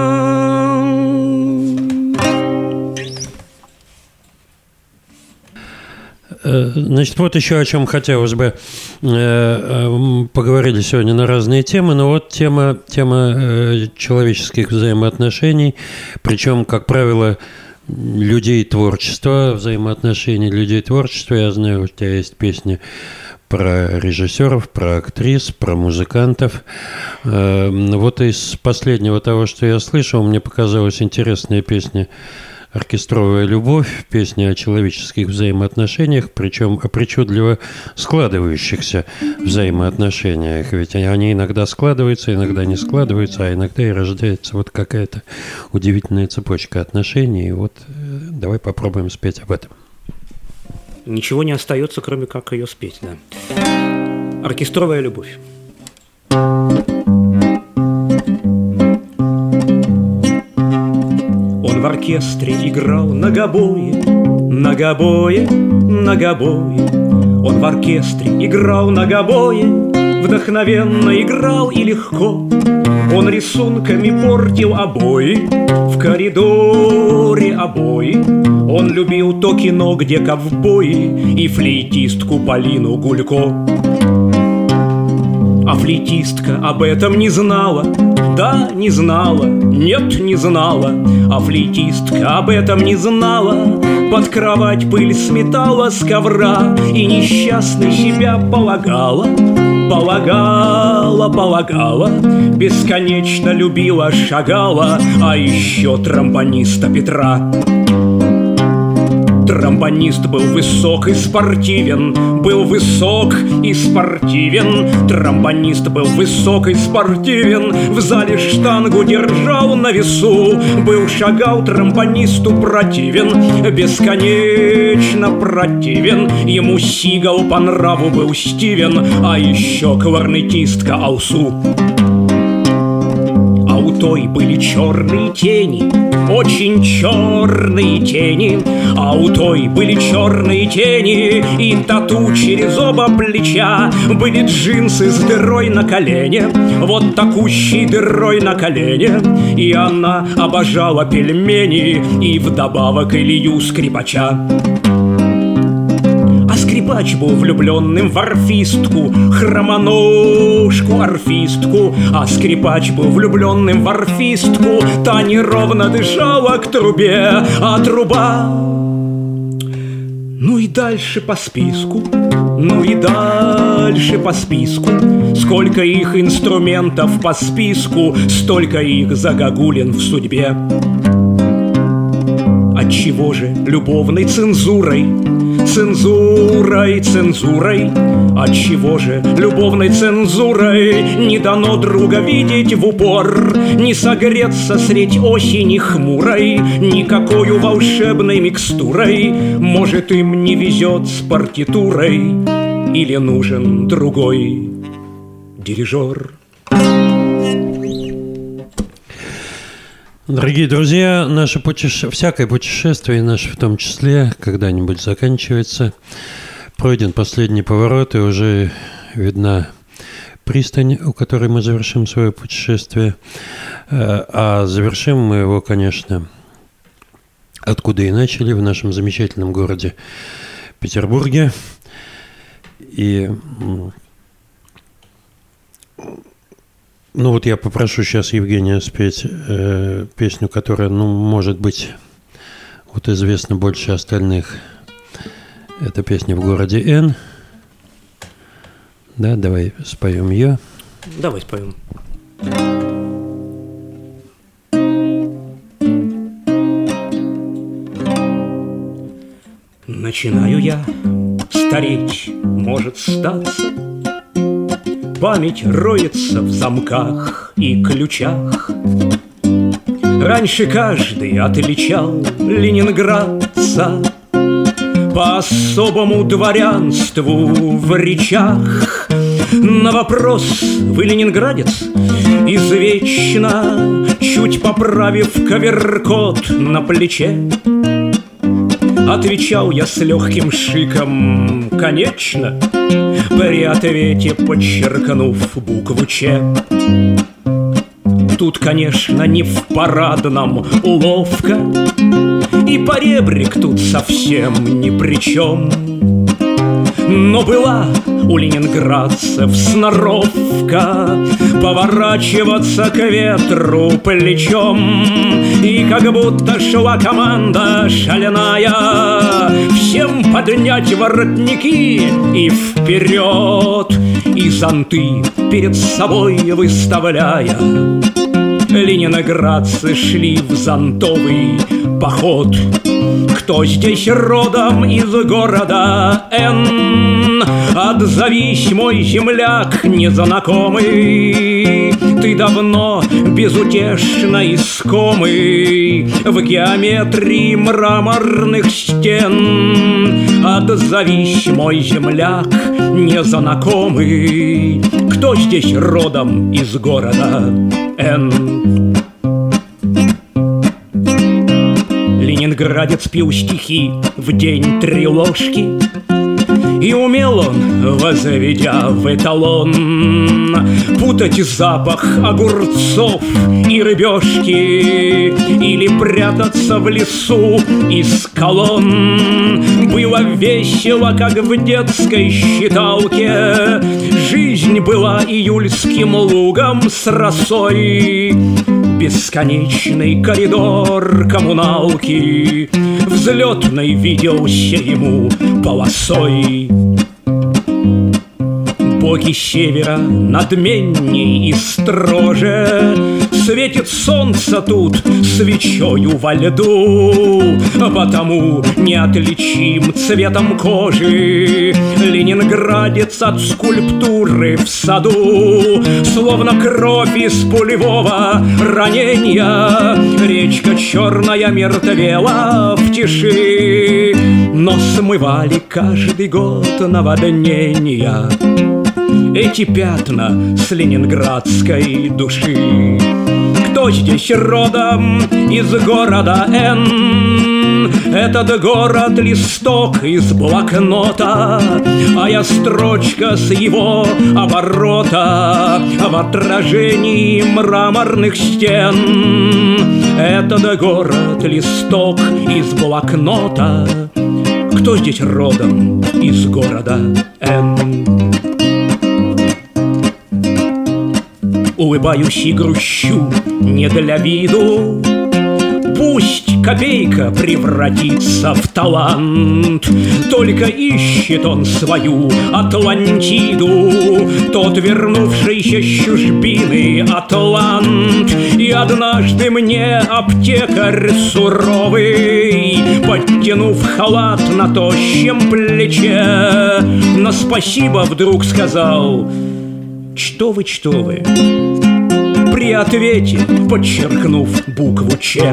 Значит, вот еще о чем хотелось бы поговорили сегодня на разные темы, но вот тема, тема человеческих взаимоотношений, причем, как правило, людей творчества, взаимоотношений людей творчества. Я знаю, у тебя есть песни про режиссеров, про актрис, про музыкантов. Вот из последнего того, что я слышал, мне показалась интересная песня «Оркестровая любовь», песня о человеческих взаимоотношениях, причем о причудливо складывающихся взаимоотношениях. Ведь они иногда складываются, иногда не складываются, а иногда и рождается вот какая-то удивительная цепочка отношений. И вот давай попробуем спеть об этом. Ничего не остается, кроме как ее спеть, да. «Оркестровая любовь». Он в оркестре играл на гобое, на гобое, на гобое. Он в оркестре играл на гобое, вдохновенно играл и легко. Он рисунками портил обои, в коридоре обои. Он любил то кино, где ковбои, и флейтистку Полину Гулько. А флейтистка об этом не знала. Да, не знала, нет, не знала. А флейтистка об этом не знала. Под кровать пыль сметала с ковра и несчастной себя полагала. Полагала, полагала, бесконечно любила, шагала. А еще тромбониста Петра. Тромбонист был высок и спортивен, был высок и спортивен. Тромбонист был высок и спортивен, в зале штангу держал на весу. Был, шагал тромбонисту противен, бесконечно противен. Ему Сигал по нраву был Стивен, а еще кларнетистка Алсу. той были черные тени, очень черные тени, а у той были черные тени и тату через оба плеча. Были джинсы с дырой на колене, вот такущей дырой на колене, и она обожала пельмени и вдобавок Илью Скрипача. Скрипач был влюбленным в орфистку, хромоножку орфистку. А скрипач был влюбленным в орфистку, та неровно дышала к трубе, а труба... Ну и дальше по списку, ну и дальше по списку. Сколько их инструментов по списку, столько их загогулин в судьбе. Отчего же любовной цензурой, цензурой, цензурой, отчего же любовной цензурой не дано друга видеть в упор, не согреться средь осени хмурой никакою волшебной микстурой? Может, им не везет с партитурой или нужен другой дирижер? Дорогие друзья, наше путеше... всякое путешествие, наше в том числе, когда-нибудь заканчивается. Пройден последний поворот, и уже видна пристань, у которой мы завершим свое путешествие. А завершим мы его, конечно, откуда и начали, в нашем замечательном городе Петербурге. И... Ну вот я попрошу сейчас Евгения спеть э, песню, которая, ну, может быть, вот известна больше остальных. Это песня «В городе Н». Да, давай споем ее. Давай споем. Начинаю я стареть, может статься. Память роется в замках и ключах. Раньше каждый отличал ленинградца по особому дворянству в речах. На вопрос «Вы ленинградец?» извечно, чуть поправив коверкот на плече, отвечал я с легким шиком «Конечно», при ответе подчеркнув букву «Ч». Тут, конечно, не в парадном ловко, и поребрик тут совсем ни при чем. Но была у ленинградцев сноровка поворачиваться к ветру плечом, и как будто шла команда шальная всем поднять воротники и вперед, и зонты перед собой выставляя. Ленинградцы шли в зонтовый поход. Кто здесь родом из города Н? Отзовись, мой земляк незнакомый. Ты давно безутешно искомый в геометрии мраморных стен. Отзовись, мой земляк незнакомый. Кто здесь родом из города Н? Ленинградец пил стихи в день три ложки, и умел он, возведя в эталон, путать запах огурцов и рыбешки или прятаться в лесу из колонн. Было весело, как в детской считалке. Жизнь была июльским лугом с росой. Бесконечный коридор коммуналки взлетной виделся ему полосой. Боги севера надменней и строже, светит солнце тут свечою во льду, потому неотличим цветом кожи ленинградец от скульптуры в саду. Словно кровь из пулевого ранения речка черная мертвела в тиши, но смывали каждый год наводнения эти пятна с ленинградской души. Кто здесь родом из города Н? Этот город листок из блокнота, а я строчка с его оборота в отражении мраморных стен. Этот город листок из блокнота. Кто здесь родом из города Н? Улыбаюсь и грущу не для виду. Пусть копейка превратится в талант, только ищет он свою Атлантиду, тот вернувшийся с чужбины атлант. И однажды мне аптекарь суровый, подтянув халат на тощем плече, на спасибо вдруг сказал: что вы, что вы, при ответе подчеркнув букву Ч.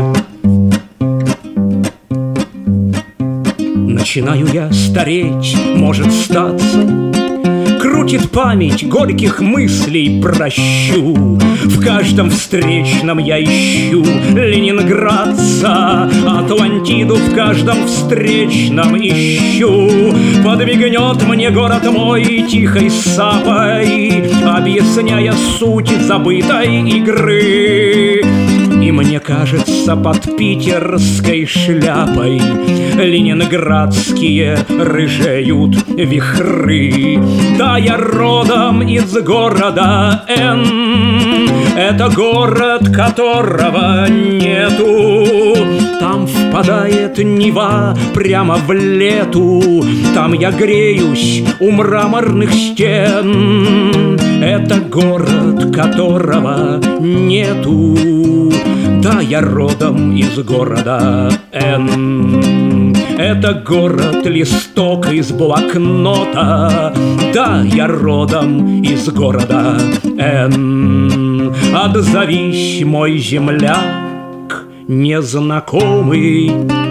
Начинаю я стареть, может статься, крутит память, горьких мыслей прощу. В каждом встречном я ищу ленинградца, Атлантиду в каждом встречном ищу. Подвигнет мне город мой тихой сапой, объясняя суть забытой игры. И мне кажется, под питерской шляпой ленинградские рыжеют вихры. Да, я родом из города Н, это город, которого нету. Там впадает Нева прямо в лету, там я греюсь у мраморных стен. Это город, которого нету. Да, я родом из города Н. Это город листок из блокнота. Да, я родом из города Н. Отзовись, мой земляк незнакомый,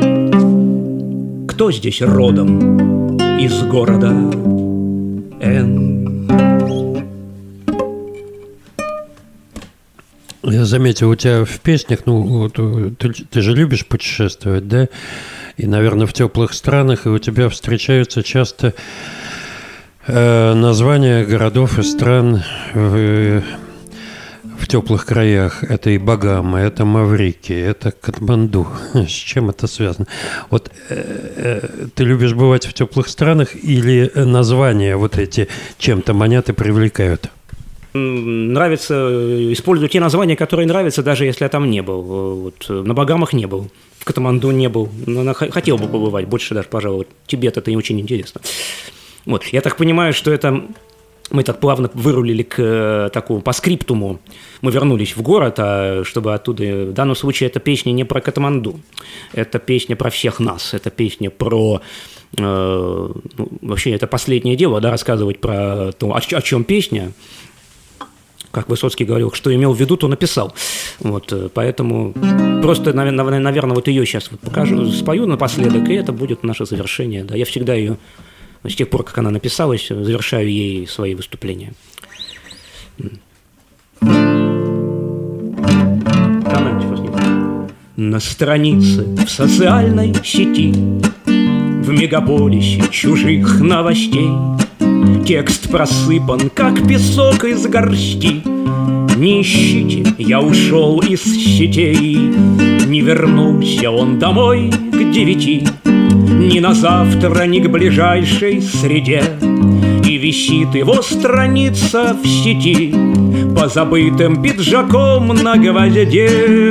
кто здесь родом из города Н? Я заметил, у тебя в песнях, ну, вот, ты, ты же любишь путешествовать, да? И, наверное, в теплых странах, и у тебя встречаются часто э, названия городов и стран в, в теплых краях. Это и Багама, это Маврикий, это Катманду. С чем это связано? Вот э, э, ты любишь бывать в теплых странах, или названия вот эти чем-то манят и привлекают? Нравится, использую те названия, которые нравятся, даже если я там не был. Вот, на Багамах не был, в Катманду не был, но хотел бы побывать, больше даже, пожалуй. Тибет — это не очень интересно. Вот, я так понимаю, что это мы так плавно вырулили к такому, по скриптуму. Мы вернулись в город, а чтобы оттуда... В данном случае это песня не про Катманду, это песня про всех нас, это песня про... Э, ну, вообще, это последнее дело, да, рассказывать про то, о, о чем песня. Как Высоцкий говорил, что имел в виду, то написал. Вот, поэтому просто, наверное, вот ее сейчас вот покажу, спою напоследок, и это будет наше завершение. Да. Я всегда ее, с тех пор, как она написалась, завершаю ей свои выступления. На странице в социальной сети, в мегаполисе чужих новостей, текст просыпан, как песок из горсти. Не ищите, я ушел из сетей, не вернулся он домой к девяти, ни на завтра, ни к ближайшей среде. И висит его страница в сети позабытым пиджаком на гвозде.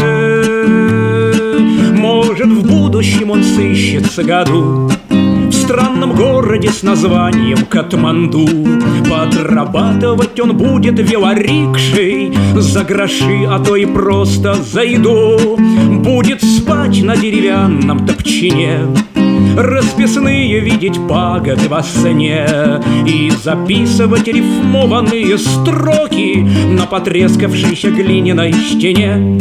Может, в будущем он сыщется году в странном городе с названием Катманду. Подрабатывать он будет велорикшей за гроши, а то и просто за еду. Будет спать на деревянном топчине, расписные видеть пагоды во сне и записывать рифмованные строки на потрескавшейся глиняной стене.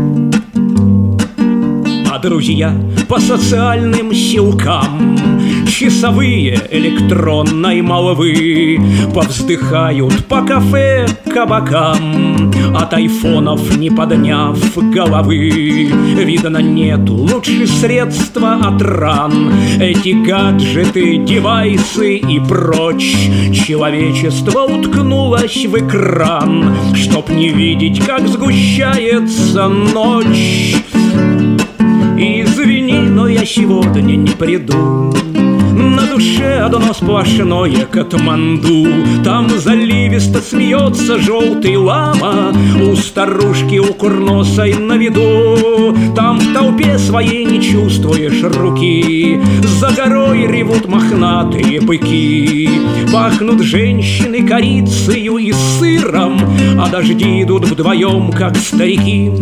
А друзья по социальным силкам часовые электронной молвы повздыхают по кафе кабакам, от айфонов не подняв головы. Видно, нету лучше средства от ран. Эти гаджеты, девайсы и прочь. Человечество уткнулось в экран, чтоб не видеть, как сгущается ночь. Извини, но я сегодня не приду. На душе одно сплошное Катманду. Там заливисто смеется желтый лама, у старушки у курносой на виду. Там в толпе своей не чувствуешь руки, за горой ревут мохнатые быки. Пахнут женщины корицею и сыром, а дожди идут вдвоем, как старики.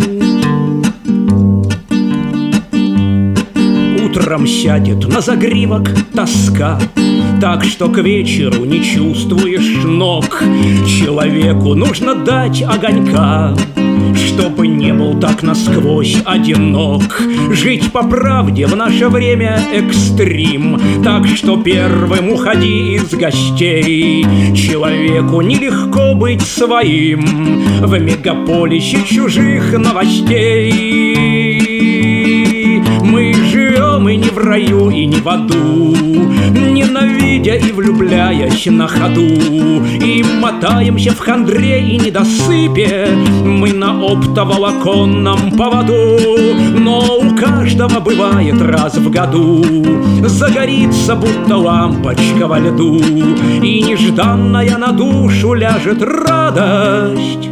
Утром сядет на загривок тоска, так что к вечеру не чувствуешь ног. Человеку нужно дать огонька, чтобы не был так насквозь одинок. Жить по правде в наше время экстрим, так что первым уходи из гостей. Человеку нелегко быть своим в мегаполисе чужих новостей. Мы живем и не в раю, и не в аду, ненавидя и влюбляясь на ходу. И мотаемся в хандре и недосыпе мы на оптоволоконном поводу. Но у каждого бывает раз в году загорится, будто лампочка во льду, и нежданная на душу ляжет радость.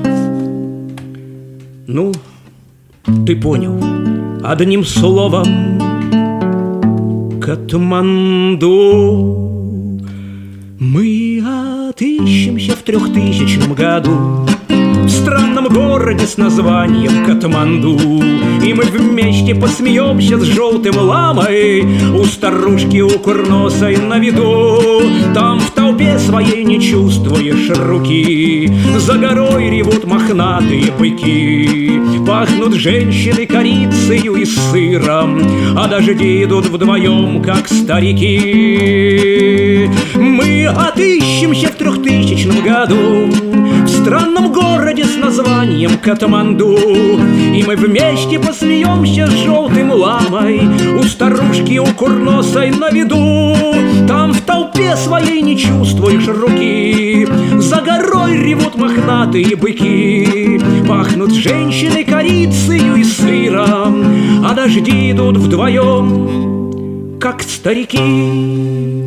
Ну, ты понял. Одним словом, Катманду. Мы отыщемся в трехтысячном году в странном городе с названием Катманду, и мы вместе посмеемся с желтым ламой у старушки у курносой на виду. Там в толпе своей не чувствуешь руки, за горой ревут мохнатые быки. Пахнут женщины корицею и сыром, а дожди идут вдвоем, как старики. Мы отыщемся в трехтысячном году в странном городе с названием Катманду, и мы вместе посмеемся с желтым ламой у старушки у курносой на виду. Там в толпе своей не чувствуешь руки, за горой ревут мохнатые быки. Пахнут женщины корицею и сыром, а дожди идут вдвоем, как старики.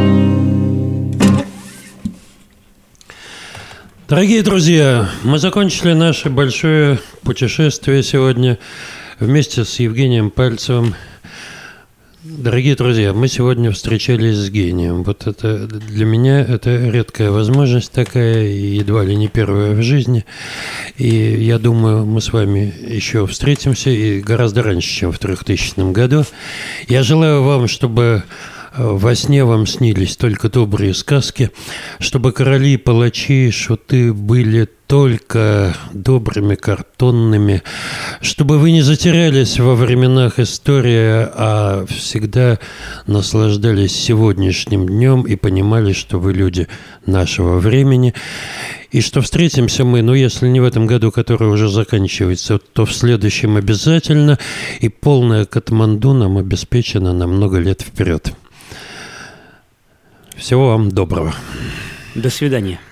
Дорогие друзья, мы закончили наше большое путешествие сегодня вместе с Евгением Пальцевым. Дорогие друзья, мы сегодня встречались с гением. Вот это для меня это редкая возможность такая, едва ли не первая в жизни. И я думаю, мы с вами еще встретимся и гораздо раньше, чем в трехтысячном году. Я желаю вам, чтобы во сне вам снились только добрые сказки, чтобы короли, палачи, шуты были только добрыми, картонными, чтобы вы не затерялись во временах истории, а всегда наслаждались сегодняшним днем и понимали, что вы люди нашего времени, и что встретимся мы, ну, если не в этом году, который уже заканчивается, то в следующем обязательно, и полная Катманду нам обеспечена на много лет вперед. Всего вам доброго. До свидания.